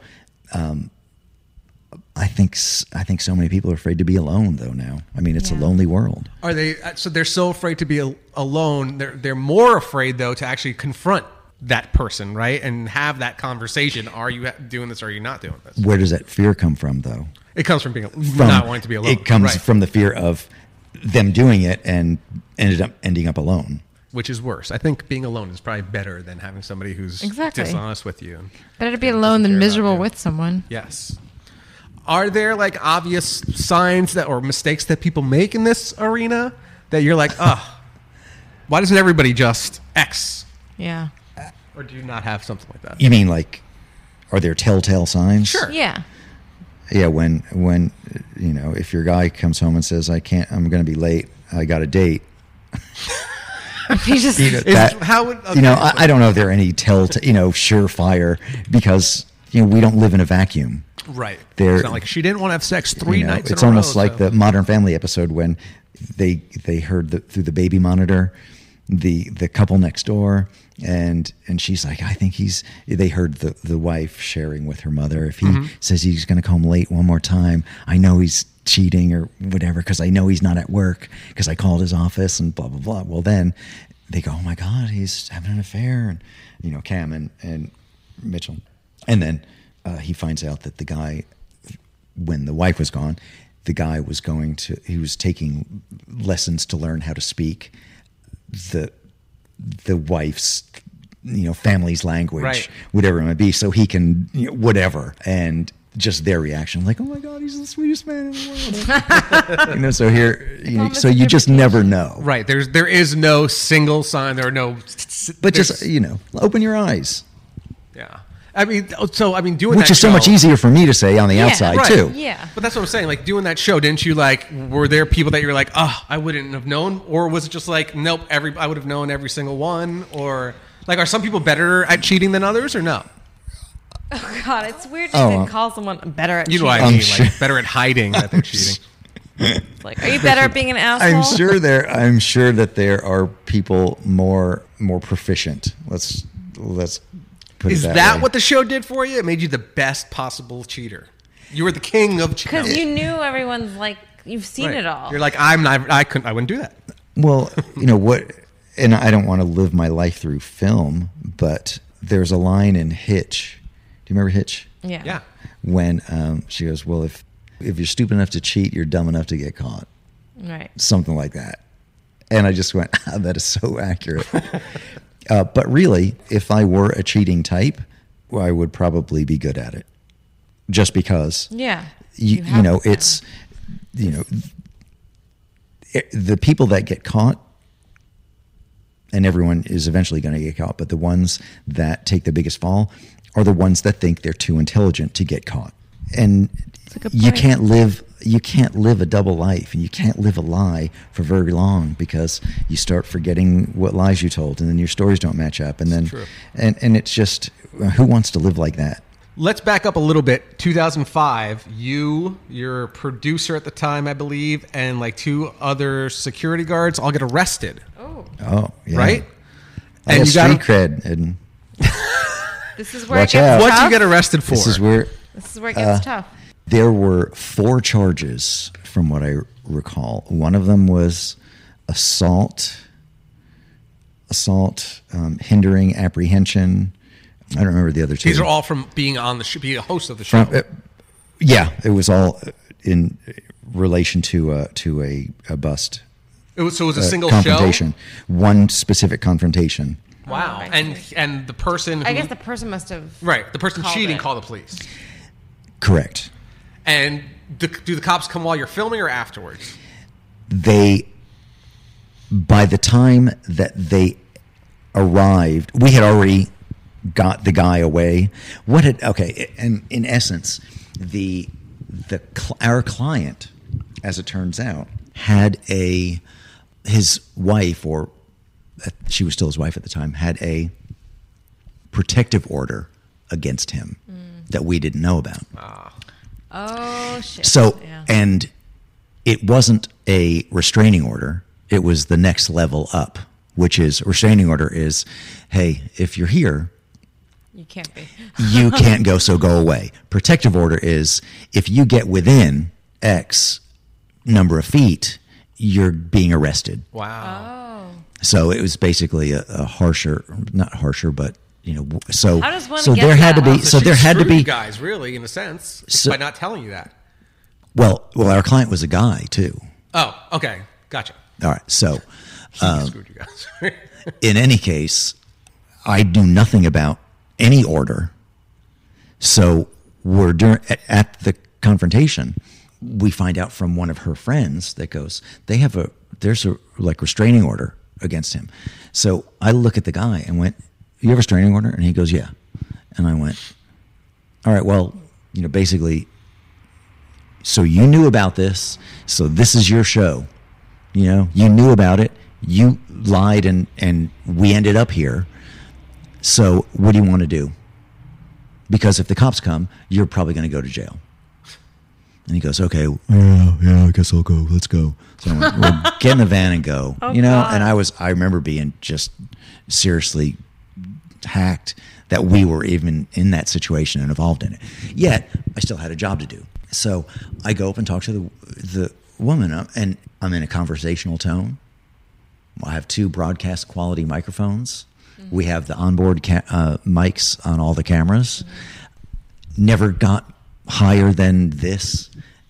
[SPEAKER 3] I think so many people are afraid to be alone, though. Now, I mean, it's a lonely world.
[SPEAKER 1] Are they? So they're so afraid to be alone. They're more afraid, though, to actually confront that person, right, and have that conversation. Are you doing this? Or are you not doing this?
[SPEAKER 3] Where does that fear come from, though?
[SPEAKER 1] It comes from not wanting to be alone.
[SPEAKER 3] It comes from the fear of them doing it and ending up alone.
[SPEAKER 1] Which is worse. I think being alone is probably better than having somebody who's dishonest with you.
[SPEAKER 2] Better to be alone than miserable with someone.
[SPEAKER 1] Yes. Are there like obvious signs or mistakes that people make in this arena that you're like, why doesn't everybody just X?
[SPEAKER 2] Yeah.
[SPEAKER 1] Or do you not have something like that?
[SPEAKER 3] You mean like, are there telltale signs?
[SPEAKER 1] Sure.
[SPEAKER 2] Yeah.
[SPEAKER 3] Yeah, when if your guy comes home and says, I'm going to be late, I got a date.
[SPEAKER 2] He just,
[SPEAKER 3] I don't know if there are any surefire, because we don't live in a vacuum.
[SPEAKER 1] Right. It's not like she didn't want to have sex three nights in a row.
[SPEAKER 3] It's almost like the Modern Family episode when they heard through the baby monitor the couple next door, and she's like, I think they heard the wife sharing with her mother, if he says he's going to come late one more time, I know he's cheating or whatever, because I know he's not at work, because I called his office and blah blah blah. Well, then they go, oh my God, he's having an affair, and Cam and Mitchell, and then he finds out that the guy, when the wife was gone, the guy was he was taking lessons to learn how to speak the wife's family's language, right, whatever it might be, so he can whatever. And just their reaction, like, oh my God, he's the sweetest man in the world. So here, so you just never know.
[SPEAKER 1] Right. There is no single sign. There are no.
[SPEAKER 3] But just open your eyes.
[SPEAKER 1] Yeah. Doing
[SPEAKER 3] which is so much easier for me to say on the outside,
[SPEAKER 1] right,
[SPEAKER 3] too.
[SPEAKER 2] Yeah.
[SPEAKER 1] But that's what I'm saying. Like, doing that show, didn't you, were there people that you're like, I wouldn't have known? Or was it just like, nope, I would have known every single one? Or, are some people better at cheating than others, or no?
[SPEAKER 2] Oh, God, it's weird to call someone better at cheating.
[SPEAKER 1] You know what I mean, like, better at hiding that they're cheating.
[SPEAKER 2] Like, are you better at being an asshole?
[SPEAKER 3] I'm sure that there are people more proficient. Let's
[SPEAKER 1] Is that what the show did for you? It made you the best possible cheater. You were the king of cheating.
[SPEAKER 2] Because you knew everyone's you've seen it all.
[SPEAKER 1] You're like, I wouldn't do that.
[SPEAKER 3] Well, what, and I don't want to live my life through film, but there's a line in Hitch. Do you remember Hitch?
[SPEAKER 2] Yeah.
[SPEAKER 1] Yeah.
[SPEAKER 3] When she goes, well, if you're stupid enough to cheat, you're dumb enough to get caught.
[SPEAKER 2] Right.
[SPEAKER 3] Something like that. And I just went, that is so accurate. But really, if I were a cheating type, I would probably be good at it. Just because.
[SPEAKER 2] Yeah.
[SPEAKER 3] It's, the people that get caught, and everyone is eventually going to get caught, but the ones that take the biggest fall are the ones that think they're too intelligent to get caught. And you can't live a double life, and you can't live a lie for very long, because you start forgetting what lies you told, and then your stories don't match up, and then and it's just, who wants to live like that?
[SPEAKER 1] Let's back up a little bit. 2005, your producer at the time, I believe, and like two other security guards all get arrested.
[SPEAKER 3] Oh, yeah.
[SPEAKER 1] Right?
[SPEAKER 3] I got street cred. And
[SPEAKER 2] this is where
[SPEAKER 3] watch
[SPEAKER 2] it gets
[SPEAKER 3] out.
[SPEAKER 2] tough.
[SPEAKER 1] What'd you get arrested for?
[SPEAKER 3] This is where
[SPEAKER 2] it gets tough.
[SPEAKER 3] There were 4 charges from what I recall. One of them was assault, hindering apprehension. I don't remember the other 2.
[SPEAKER 1] These are all from being on the being a host of the show.
[SPEAKER 3] Yeah, it was all in relation to a bust.
[SPEAKER 1] It was a single
[SPEAKER 3] confrontation.
[SPEAKER 1] show.
[SPEAKER 3] One specific confrontation.
[SPEAKER 1] Wow,
[SPEAKER 2] Oh, I
[SPEAKER 1] and the person.
[SPEAKER 2] I guess the person must have.
[SPEAKER 1] Right, the person
[SPEAKER 2] called
[SPEAKER 1] cheating
[SPEAKER 2] it.
[SPEAKER 1] called the police.
[SPEAKER 3] Correct.
[SPEAKER 1] And do the cops come while you're filming or afterwards?
[SPEAKER 3] By the time that they arrived, we had already got the guy away. And in essence, our client, as it turns out, had his wife, or she was still his wife at the time, had a protective order against him that we didn't know about.
[SPEAKER 2] Oh shit!
[SPEAKER 3] So,
[SPEAKER 2] Yeah.
[SPEAKER 3] and it wasn't a restraining order. It was the next level up, which is restraining order is, hey, if you're here,
[SPEAKER 2] You can't be.
[SPEAKER 3] you can't go, so go away. Protective order is if you get within X number of feet, you're being arrested.
[SPEAKER 1] Wow.
[SPEAKER 2] Oh.
[SPEAKER 3] So it was basically a harsher, not harsher, but so
[SPEAKER 2] How does one
[SPEAKER 3] so
[SPEAKER 2] get
[SPEAKER 3] there had to
[SPEAKER 2] that?
[SPEAKER 3] be
[SPEAKER 2] Wow,
[SPEAKER 3] so
[SPEAKER 1] she
[SPEAKER 3] there had to
[SPEAKER 1] screwed
[SPEAKER 3] be
[SPEAKER 1] you guys, really, in a sense,
[SPEAKER 3] So-
[SPEAKER 1] by not telling you that.
[SPEAKER 3] well our client was a guy too.
[SPEAKER 1] Oh, okay, gotcha.
[SPEAKER 3] All right, so
[SPEAKER 1] Screwed you guys.
[SPEAKER 3] in any case, I knew nothing about any order. So at the confrontation, we find out from one of her friends that goes, there's a restraining order against him. So I look at the guy and went, you have a restraining order? And he goes, yeah. And I went, all right, well, basically, so you knew about this. So this is your show. You knew about it. You lied and we ended up here. So what do you want to do? Because if the cops come, you're probably going to go to jail. And he goes, okay, yeah, I guess I'll go. Let's go. So I went, well, get in the van and go.
[SPEAKER 2] Oh,
[SPEAKER 3] And
[SPEAKER 2] God.
[SPEAKER 3] I remember being just seriously hacked that we were even in that situation and involved in it. Yet I still had a job to do. So I go up and talk to the woman, and I'm in a conversational tone. I have 2 broadcast quality microphones. Mm-hmm. We have the onboard mics on all the cameras. Mm-hmm. Never got higher than this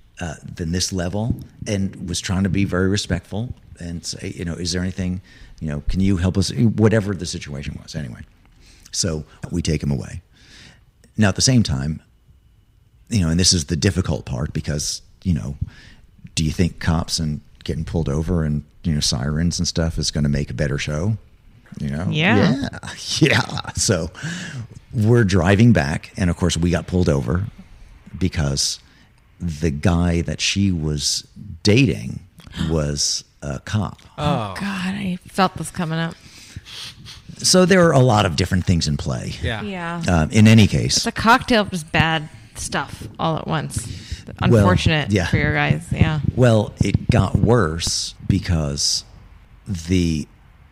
[SPEAKER 3] level, and was trying to be very respectful and say, is there anything, can you help us? Whatever the situation was, anyway. So we take him away. Now at the same time, and this is the difficult part because, do you think cops and getting pulled over and, sirens and stuff is going to make a better show?
[SPEAKER 2] Yeah.
[SPEAKER 3] Yeah. So we're driving back, and of course we got pulled over because the guy that she was dating was a cop.
[SPEAKER 2] Oh God, I felt this coming up.
[SPEAKER 3] So there are a lot of different things in play.
[SPEAKER 1] Yeah.
[SPEAKER 2] Yeah.
[SPEAKER 3] In any case,
[SPEAKER 2] It's a cocktail of just bad stuff all at once. Unfortunate
[SPEAKER 3] yeah.
[SPEAKER 2] for your guys. Yeah.
[SPEAKER 3] well, it got worse because the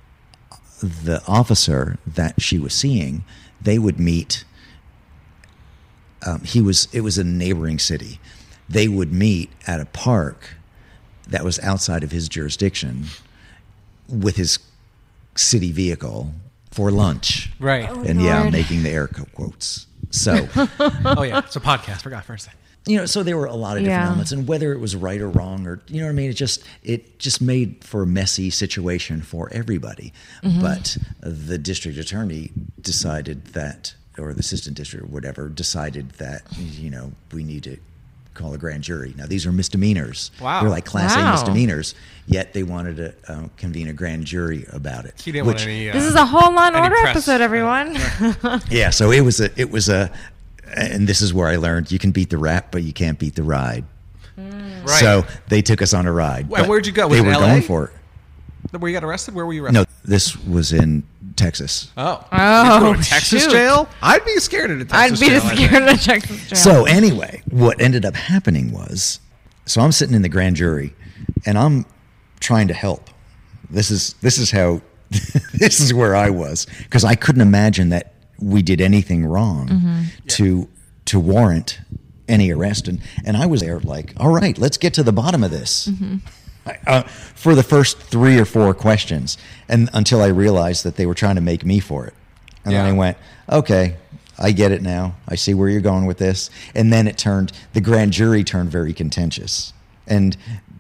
[SPEAKER 3] officer that she was seeing, they would meet. It was a neighboring city. They would meet at a park that was outside of his jurisdiction with his city vehicle for lunch.
[SPEAKER 1] Right.
[SPEAKER 3] And yeah, I'm
[SPEAKER 2] Lord.
[SPEAKER 3] making the air quotes. So,
[SPEAKER 1] Oh yeah, it's a podcast. Forgot for a second.
[SPEAKER 3] so there were a lot of different
[SPEAKER 2] Yeah.
[SPEAKER 3] elements, and whether it was right or wrong, or what I mean, it just made for a messy situation for everybody.
[SPEAKER 2] Mm-hmm.
[SPEAKER 3] But the district attorney decided that, or the assistant district, or whatever, decided that we need to call a grand jury. Now these are misdemeanors.
[SPEAKER 1] Wow.
[SPEAKER 3] They're like Class A
[SPEAKER 2] Wow.
[SPEAKER 3] misdemeanors. Yet they wanted to convene a grand jury about it.
[SPEAKER 1] He didn't want any.
[SPEAKER 2] This is a whole Law and
[SPEAKER 1] any
[SPEAKER 2] Order
[SPEAKER 1] press.
[SPEAKER 2] episode, everyone.
[SPEAKER 3] Yeah, so it was a, and this is where I learned you can beat the rap, but you can't beat the ride.
[SPEAKER 1] Right.
[SPEAKER 3] So they took us on a ride.
[SPEAKER 1] Well,
[SPEAKER 3] but
[SPEAKER 1] where'd you go? Was
[SPEAKER 3] They
[SPEAKER 1] it
[SPEAKER 3] were
[SPEAKER 1] LA?
[SPEAKER 3] going for it.
[SPEAKER 1] Where you got arrested? Where were you arrested?
[SPEAKER 3] No, this was in Texas.
[SPEAKER 1] Oh.
[SPEAKER 2] Oh,
[SPEAKER 1] You go to Texas
[SPEAKER 2] shoot.
[SPEAKER 1] jail? I'd be scared of a
[SPEAKER 2] I'd
[SPEAKER 1] Texas
[SPEAKER 2] be
[SPEAKER 1] jail. I think.
[SPEAKER 2] scared of Texas jail.
[SPEAKER 3] So anyway, what ended up happening was, so I'm sitting in the grand jury, and I'm trying to help. This is how this is where I was, because I couldn't imagine that we did anything wrong to warrant any arrest. And I was there like, all right, let's get to the bottom of this. For the first 3 or 4 questions, and until I realized that they were trying to make me for it. And then I went, okay, I get it now. I see where you're going with this. And then the grand jury turned very contentious. And,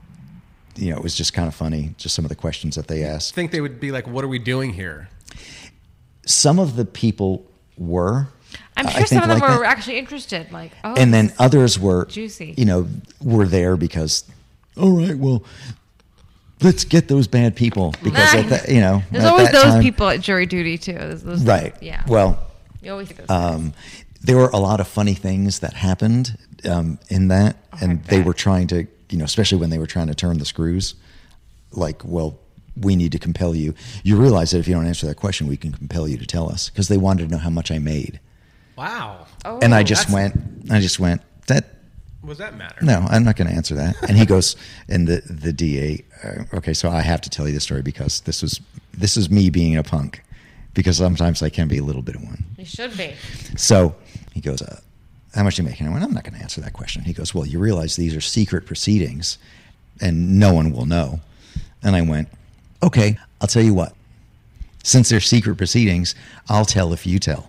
[SPEAKER 3] it was just kind of funny, just some of the questions that they asked.
[SPEAKER 1] I think they would be like, what are we doing here?
[SPEAKER 3] Some of the people were.
[SPEAKER 2] I'm sure some of them were actually interested. Like, oh,
[SPEAKER 3] and then others were,
[SPEAKER 2] juicy.
[SPEAKER 3] Were there because, all right, well, let's get those bad people. Because,
[SPEAKER 2] there's always those people at jury duty, too. Those
[SPEAKER 3] right.
[SPEAKER 2] Yeah.
[SPEAKER 3] Well,
[SPEAKER 2] you always see those guys.
[SPEAKER 3] There were a lot of funny things that happened in that. And they were trying to, especially when they were trying to turn the screws, like, well, we need to compel you. You realize that if you don't answer that question, we can compel you to tell us. Because they wanted to know how much I made.
[SPEAKER 1] Wow.
[SPEAKER 3] And I just went, that.
[SPEAKER 1] What does that matter?
[SPEAKER 3] No, I'm not going to answer that. And he goes, and the DA, okay, so I have to tell you this story because this is me being a punk. Because sometimes I can be a little bit of one.
[SPEAKER 2] You should be.
[SPEAKER 3] So he goes, how much do you make? And I went, I'm not going to answer that question. He goes, well, you realize these are secret proceedings and no one will know. And I went, okay, I'll tell you what. Since they're secret proceedings, I'll tell if you tell.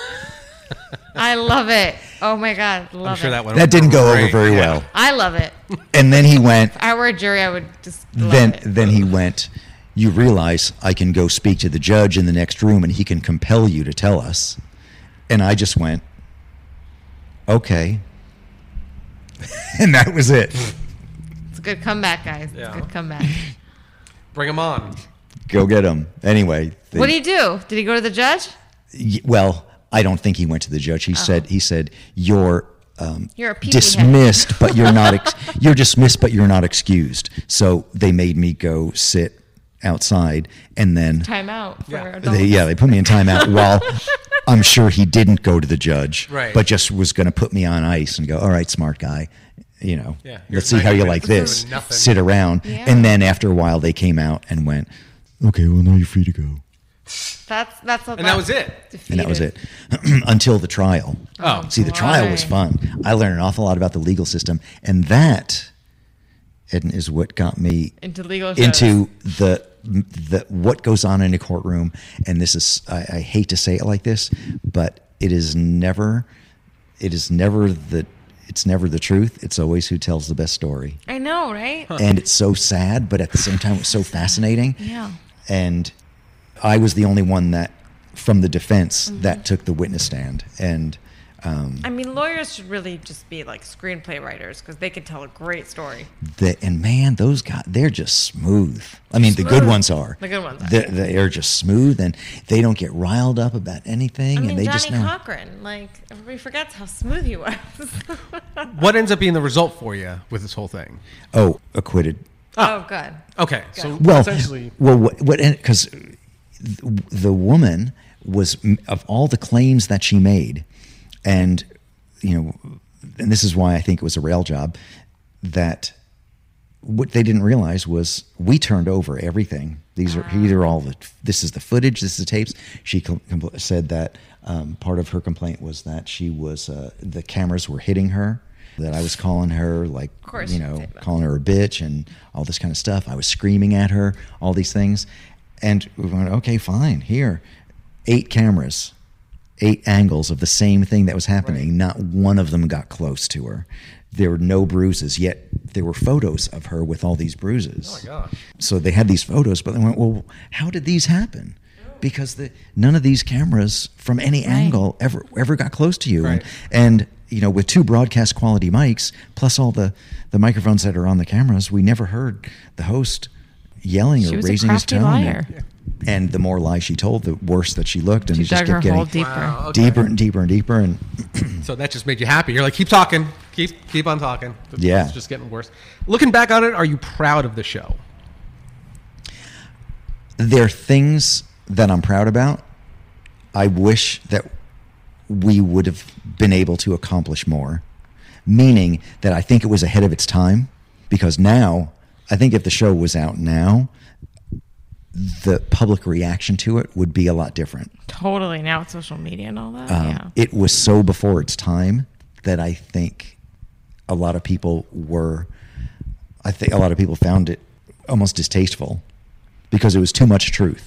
[SPEAKER 2] I love it. Oh my God, love
[SPEAKER 1] I'm sure
[SPEAKER 2] it.
[SPEAKER 3] That didn't go over very well.
[SPEAKER 2] I love it.
[SPEAKER 3] And then he went.
[SPEAKER 2] If I were a jury, I would just love it.
[SPEAKER 3] Then he went, you realize I can go speak to the judge in the next room and he can compel you to tell us. And I just went, okay. And that was it.
[SPEAKER 2] It's a good comeback, guys. It's a good comeback.
[SPEAKER 1] Bring him on.
[SPEAKER 3] Go get him. Anyway.
[SPEAKER 2] What did he do? Did he go to the judge?
[SPEAKER 3] Well, I don't think he went to the judge. He said you're
[SPEAKER 2] a
[SPEAKER 3] dismissed, but you're not. You're dismissed, but you're not excused. So they made me go sit outside, and then
[SPEAKER 2] time out for adults.
[SPEAKER 3] They put me in timeout while I'm sure he didn't go to the judge,
[SPEAKER 1] right.
[SPEAKER 3] But just was going to put me on ice and go, all right, smart guy, let's see how you like this. Sit around, and then after a while they came out and went, okay, well now you're free to go.
[SPEAKER 2] That's
[SPEAKER 1] and that was it.
[SPEAKER 2] Defeated.
[SPEAKER 3] And that was it until the trial.
[SPEAKER 1] Oh,
[SPEAKER 3] see, the trial was fun. I learned an awful lot about the legal system, and that is what got me
[SPEAKER 2] into legal
[SPEAKER 3] into the what goes on in a courtroom. And this is I hate to say it like this, but it's never the truth. It's always who tells the best story.
[SPEAKER 2] I know, right?
[SPEAKER 3] And it's so sad, but at the same time, it's so fascinating.
[SPEAKER 2] Yeah.
[SPEAKER 3] And I was the only one that, from the defense, that took the witness stand. And
[SPEAKER 2] I mean, lawyers should really just be like screenplay writers because they can tell a great story.
[SPEAKER 3] And man, those guys, they're just smooth. I mean, the good ones are.
[SPEAKER 2] The good ones are.
[SPEAKER 3] They're just smooth, and they don't get riled up about anything.
[SPEAKER 2] I mean,
[SPEAKER 3] and they
[SPEAKER 2] Johnny
[SPEAKER 3] just know.
[SPEAKER 2] Cochran, like, everybody forgets how smooth he was.
[SPEAKER 1] What ends up being the result for you with this whole thing?
[SPEAKER 3] Oh, acquitted.
[SPEAKER 2] Oh, good.
[SPEAKER 1] Okay, so
[SPEAKER 3] Well,
[SPEAKER 1] essentially,
[SPEAKER 3] what? Because the woman was, of all the claims that she made, and and this is why I think it was a rail job, that what they didn't realize was we turned over everything. These are all this is the footage, this is the tapes. She said that part of her complaint was that she was the cameras were hitting her, that I was calling her calling her a bitch and all this kind of stuff. I was screaming at her, all these things. And we went, okay, fine, here. 8 cameras, 8 angles of the same thing that was happening. Right. Not one of them got close to her. There were no bruises, yet there were photos of her with all these bruises.
[SPEAKER 1] Oh, my gosh.
[SPEAKER 3] So they had these photos, but they went, well, how did these happen? Because none of these cameras from any angle ever got close to you.
[SPEAKER 1] Right.
[SPEAKER 3] And with 2 broadcast quality mics, plus all the microphones that are on the cameras, we never heard the host yelling or raising his tone.
[SPEAKER 2] Liar.
[SPEAKER 3] And the more lies she told, the worse that she looked, and
[SPEAKER 2] she
[SPEAKER 3] it just
[SPEAKER 2] dug her
[SPEAKER 3] kept getting
[SPEAKER 2] hole deeper.
[SPEAKER 1] Wow, okay.
[SPEAKER 3] deeper and deeper and deeper. And
[SPEAKER 1] so that just made you happy. You're like, keep talking, keep on talking.
[SPEAKER 3] Yeah,
[SPEAKER 1] it's just getting worse. Looking back on it, are you proud of the show?
[SPEAKER 3] There are things that I'm proud about. I wish that we would have been able to accomplish more. Meaning that I think it was ahead of its time, because now I think if the show was out now, the public reaction to it would be a lot different.
[SPEAKER 2] Totally. Now it's social media and all that.
[SPEAKER 3] It was so before its time that I think a lot of people were, I think a lot of people found it almost distasteful because it was too much truth.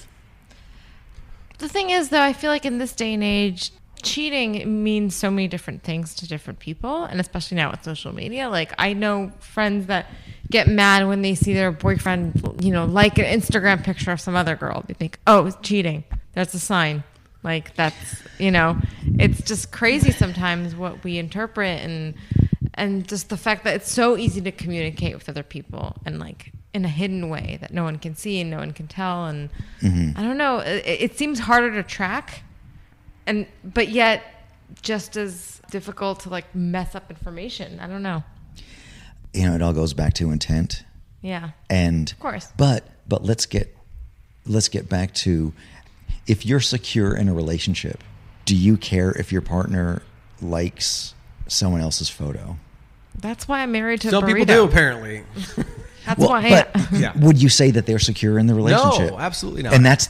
[SPEAKER 2] The thing is, though, I feel like in this day and age, cheating means so many different things to different people, and especially now with social media. Like, I know friends that get mad when they see their boyfriend, like an Instagram picture of some other girl. They think, oh, it's cheating. That's a sign. Like, that's, it's just crazy sometimes what we interpret, and just the fact that it's so easy to communicate with other people and, like, in a hidden way that no one can see and no one can tell. And I don't know, it seems harder to track, but yet just as difficult to, like, mess up information. I don't know.
[SPEAKER 3] It all goes back to intent.
[SPEAKER 2] Yeah.
[SPEAKER 3] And
[SPEAKER 2] of course.
[SPEAKER 3] But let's get back to, if you're secure in a relationship, do you care if your partner likes someone else's photo?
[SPEAKER 2] That's why I'm married to a
[SPEAKER 1] Some
[SPEAKER 2] burrito.
[SPEAKER 1] people do, apparently.
[SPEAKER 2] That's why.
[SPEAKER 3] But
[SPEAKER 1] Yeah.
[SPEAKER 3] would you say that they're secure in the relationship?
[SPEAKER 1] No, absolutely not.
[SPEAKER 3] And that's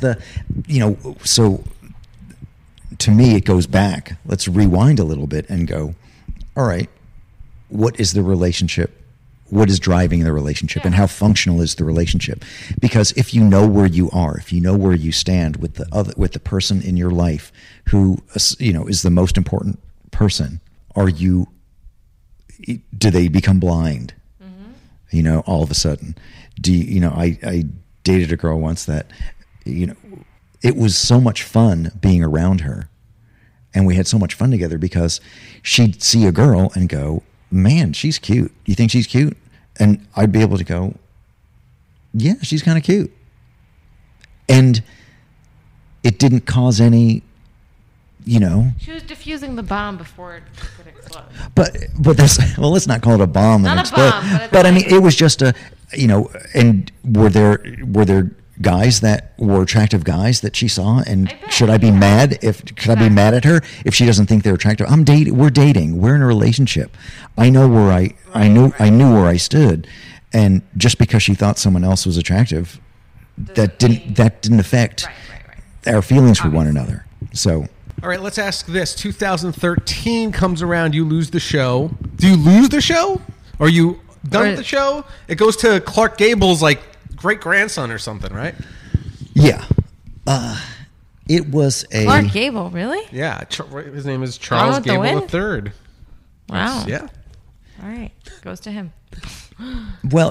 [SPEAKER 3] so to me, it goes back. Let's rewind a little bit and go, all right, what is the relationship? What is driving the relationship, and how functional is the relationship? Because if you know where you are, if you know where you stand with the person in your life who is the most important person, do they become blind? All of a sudden, I dated a girl once that, it was so much fun being around her, and we had so much fun together because she'd see a girl and go, man, she's cute. You think she's cute? And I'd be able to go, yeah, she's kind of cute. And it didn't cause any,
[SPEAKER 2] She was diffusing the bomb before it could explode.
[SPEAKER 3] But let's not call it a bomb.
[SPEAKER 2] Not a bomb,
[SPEAKER 3] but I mean, it was just and were there guys that were attractive guys that she saw, and should I be mad I be mad at her if she doesn't think they're attractive? We're dating, we're in a relationship. I know where I knew where I stood, and just because she thought someone else was attractive, that didn't affect our feelings for one another. So,
[SPEAKER 1] all right, let's ask this. 2013 comes around, you lose the show. Do you lose the show? Are you done with the show? It goes to Clark Gable's, like, great-grandson or something, right?
[SPEAKER 3] Yeah. It was a...
[SPEAKER 2] Clark Gable, really?
[SPEAKER 1] Yeah. His name is Charles Gable III.
[SPEAKER 2] Wow.
[SPEAKER 1] Yeah.
[SPEAKER 2] All right. Goes to him.
[SPEAKER 3] Well,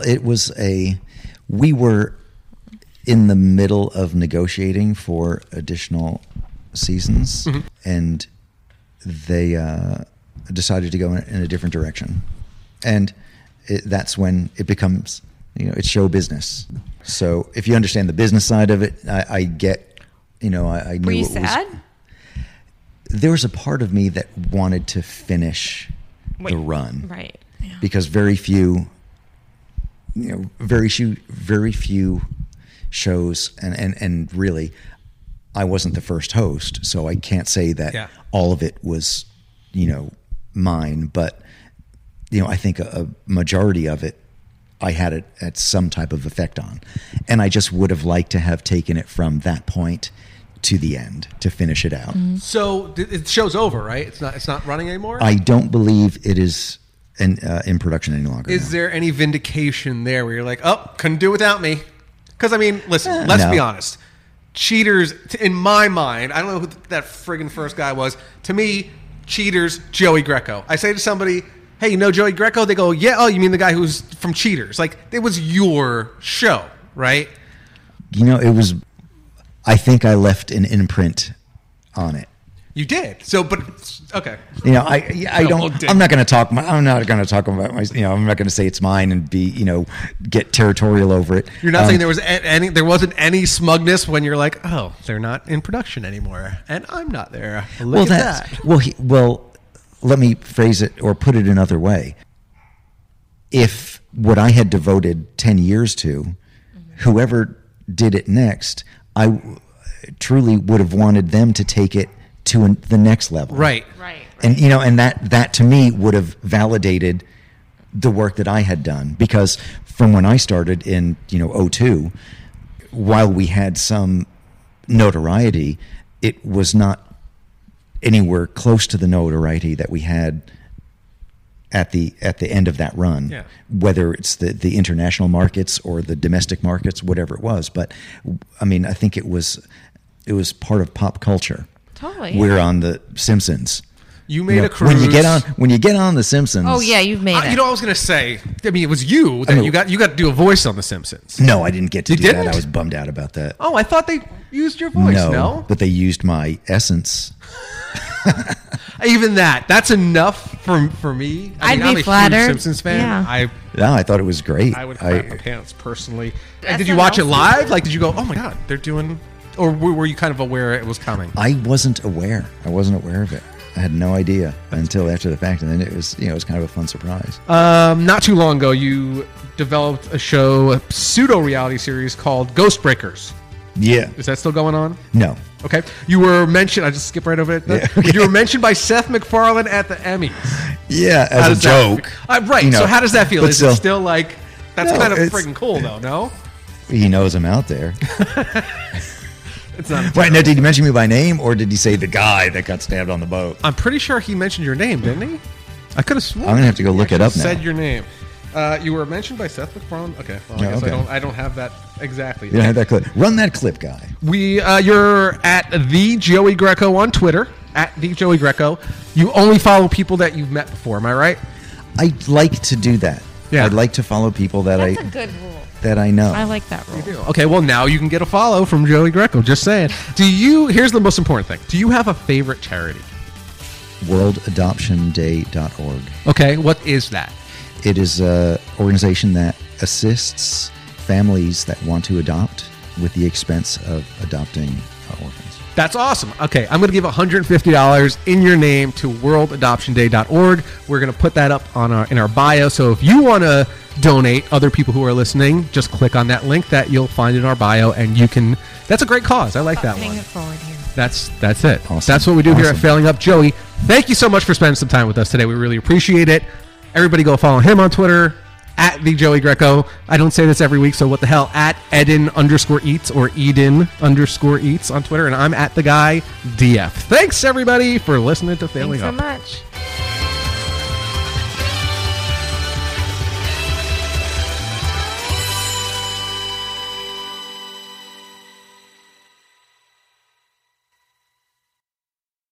[SPEAKER 3] we were in the middle of negotiating for additional seasons, and they decided to go in a different direction. And that's when it becomes... it's show business. So if you understand the business side of it, I get, I knew
[SPEAKER 2] Were you
[SPEAKER 3] it
[SPEAKER 2] sad?
[SPEAKER 3] There was a part of me that wanted to finish the run.
[SPEAKER 2] Right. Yeah.
[SPEAKER 3] Because very few shows, and really, I wasn't the first host, so I can't say that all of it was, mine. But, I think a majority of it, I had it at some type of effect on. And I just would have liked to have taken it from that point to the end to finish it out.
[SPEAKER 2] Mm-hmm.
[SPEAKER 1] So the show's over, right? It's not running anymore?
[SPEAKER 3] I don't believe it is in production any longer.
[SPEAKER 1] Is there any vindication there where you're like, oh, couldn't do without me? Because, I mean, listen, let's be honest. Cheaters, in my mind, I don't know who that friggin' first guy was. To me, Cheaters, Joey Greco. I say to somebody, hey, you know Joey Greco? They go, yeah. Oh, you mean the guy who's from Cheaters? Like, it was your show, right?
[SPEAKER 3] It was. I think I left an imprint on it.
[SPEAKER 1] You did. So, but okay.
[SPEAKER 3] I don't. I'm not going to talk. I'm not going to talk about my. I'm not going to say it's mine and be. Get territorial over it.
[SPEAKER 1] You're not saying there was there wasn't any smugness when you're like, oh, they're not in production anymore, and I'm not there. Look at that.
[SPEAKER 3] Well. Let me phrase it or put it another way. If what I had devoted 10 years to, whoever did it next, I truly would have wanted them to take it to the next level.
[SPEAKER 1] Right.
[SPEAKER 3] And and that to me would have validated the work that I had done, because from when I started in 2002, while we had some notoriety, it was not anywhere close to the notoriety that we had at the end of that run,
[SPEAKER 1] Yeah.
[SPEAKER 3] whether it's the international markets or the domestic markets, whatever it was. But I mean, I think it was part of pop culture.
[SPEAKER 2] Totally. Yeah.
[SPEAKER 3] We're on the Simpsons.
[SPEAKER 1] You made a cruise.
[SPEAKER 3] When you get on the Simpsons.
[SPEAKER 2] Oh yeah, you've made it.
[SPEAKER 1] You know, I was going to say. I mean, it was you that you got to do a voice on The Simpsons.
[SPEAKER 3] No, I didn't get to
[SPEAKER 1] You
[SPEAKER 3] do
[SPEAKER 1] didn't?
[SPEAKER 3] that. I was bummed out about that.
[SPEAKER 1] Oh, I thought they used your voice. No,
[SPEAKER 3] but they used my essence.
[SPEAKER 1] even that's enough for me.
[SPEAKER 2] I'd
[SPEAKER 1] I'm
[SPEAKER 2] be
[SPEAKER 1] a
[SPEAKER 2] flattered.
[SPEAKER 1] huge Simpsons fan.
[SPEAKER 2] Yeah.
[SPEAKER 3] No, I thought it was great.
[SPEAKER 1] I would crap my pants personally. And
[SPEAKER 2] That's
[SPEAKER 1] did you
[SPEAKER 2] an
[SPEAKER 1] watch it
[SPEAKER 2] awesome-
[SPEAKER 1] live? Like, did you go, oh my god, they're doing? Or were you kind of aware it was coming?
[SPEAKER 3] I wasn't aware. I wasn't aware of it. I had no idea until after the fact, and then it was kind of a fun surprise.
[SPEAKER 1] Not too long ago, you developed a show, a pseudo reality series called Ghost Breakers.
[SPEAKER 3] Yeah.
[SPEAKER 1] Is that still going on?
[SPEAKER 3] No.
[SPEAKER 1] Okay. You were mentioned. I just skip right over it.
[SPEAKER 3] Yeah, okay.
[SPEAKER 1] You were mentioned by Seth MacFarlane at the Emmys.
[SPEAKER 3] Yeah,
[SPEAKER 1] How
[SPEAKER 3] as a
[SPEAKER 1] does that
[SPEAKER 3] joke.
[SPEAKER 1] right.
[SPEAKER 3] You know,
[SPEAKER 1] so how does that feel?
[SPEAKER 3] but
[SPEAKER 1] Is it still like that's
[SPEAKER 3] No,
[SPEAKER 1] kind of
[SPEAKER 3] it's-
[SPEAKER 1] freaking cool though? No,
[SPEAKER 3] He knows I'm out there.
[SPEAKER 1] it's not.
[SPEAKER 3] Right now, did he mention me by name, or did he say the guy that got stabbed on the boat?
[SPEAKER 1] I'm pretty sure he mentioned your name, didn't he? I could have sworn.
[SPEAKER 3] I'm gonna have to go
[SPEAKER 1] he
[SPEAKER 3] look it
[SPEAKER 1] actually
[SPEAKER 3] up now.
[SPEAKER 1] Said your name. You were mentioned by Seth MacFarlane. Okay. Well, I
[SPEAKER 3] Yeah,
[SPEAKER 1] guess
[SPEAKER 3] okay.
[SPEAKER 1] I don't have that exactly.
[SPEAKER 3] You don't have that clip. Run that clip, guy.
[SPEAKER 1] You're at the Joey Greco on Twitter. At the Joey Greco. You only follow people that you've met before. Am I right?
[SPEAKER 3] I like to do that.
[SPEAKER 1] Yeah.
[SPEAKER 3] I'd like to follow people that
[SPEAKER 2] That's a good rule.
[SPEAKER 3] I know.
[SPEAKER 2] I like that rule.
[SPEAKER 1] Okay, well now you can get a follow from Joey Greco. Just saying. Here's the most important thing. Do you have a favorite charity?
[SPEAKER 3] WorldAdoptionDay.org.
[SPEAKER 1] Okay, what is that?
[SPEAKER 3] It is an organization that assists families that want to adopt with the expense of adopting orphans.
[SPEAKER 1] That's awesome. Okay, I'm going to give $150 in your name to worldadoptionday.org. We're going to put that up in our bio. So if you want to donate, other people who are listening, just click on that link that you'll find in our bio, and you can. That's a great cause. I like that
[SPEAKER 2] Paying
[SPEAKER 1] one.
[SPEAKER 2] it forward here.
[SPEAKER 1] That's it.
[SPEAKER 3] Awesome.
[SPEAKER 1] That's what we do here at
[SPEAKER 3] Awesome.
[SPEAKER 1] Failing Up. Joey, thank you so much for spending some time with us today. We really appreciate it. Everybody go follow him on Twitter, at the Joey Greco. I don't say this every week, so what the hell? At Eden_Eats or Eden_Eats on Twitter, and I'm at the guy DF. Thanks everybody for listening to Failing
[SPEAKER 2] Thanks so
[SPEAKER 1] Up.
[SPEAKER 2] much.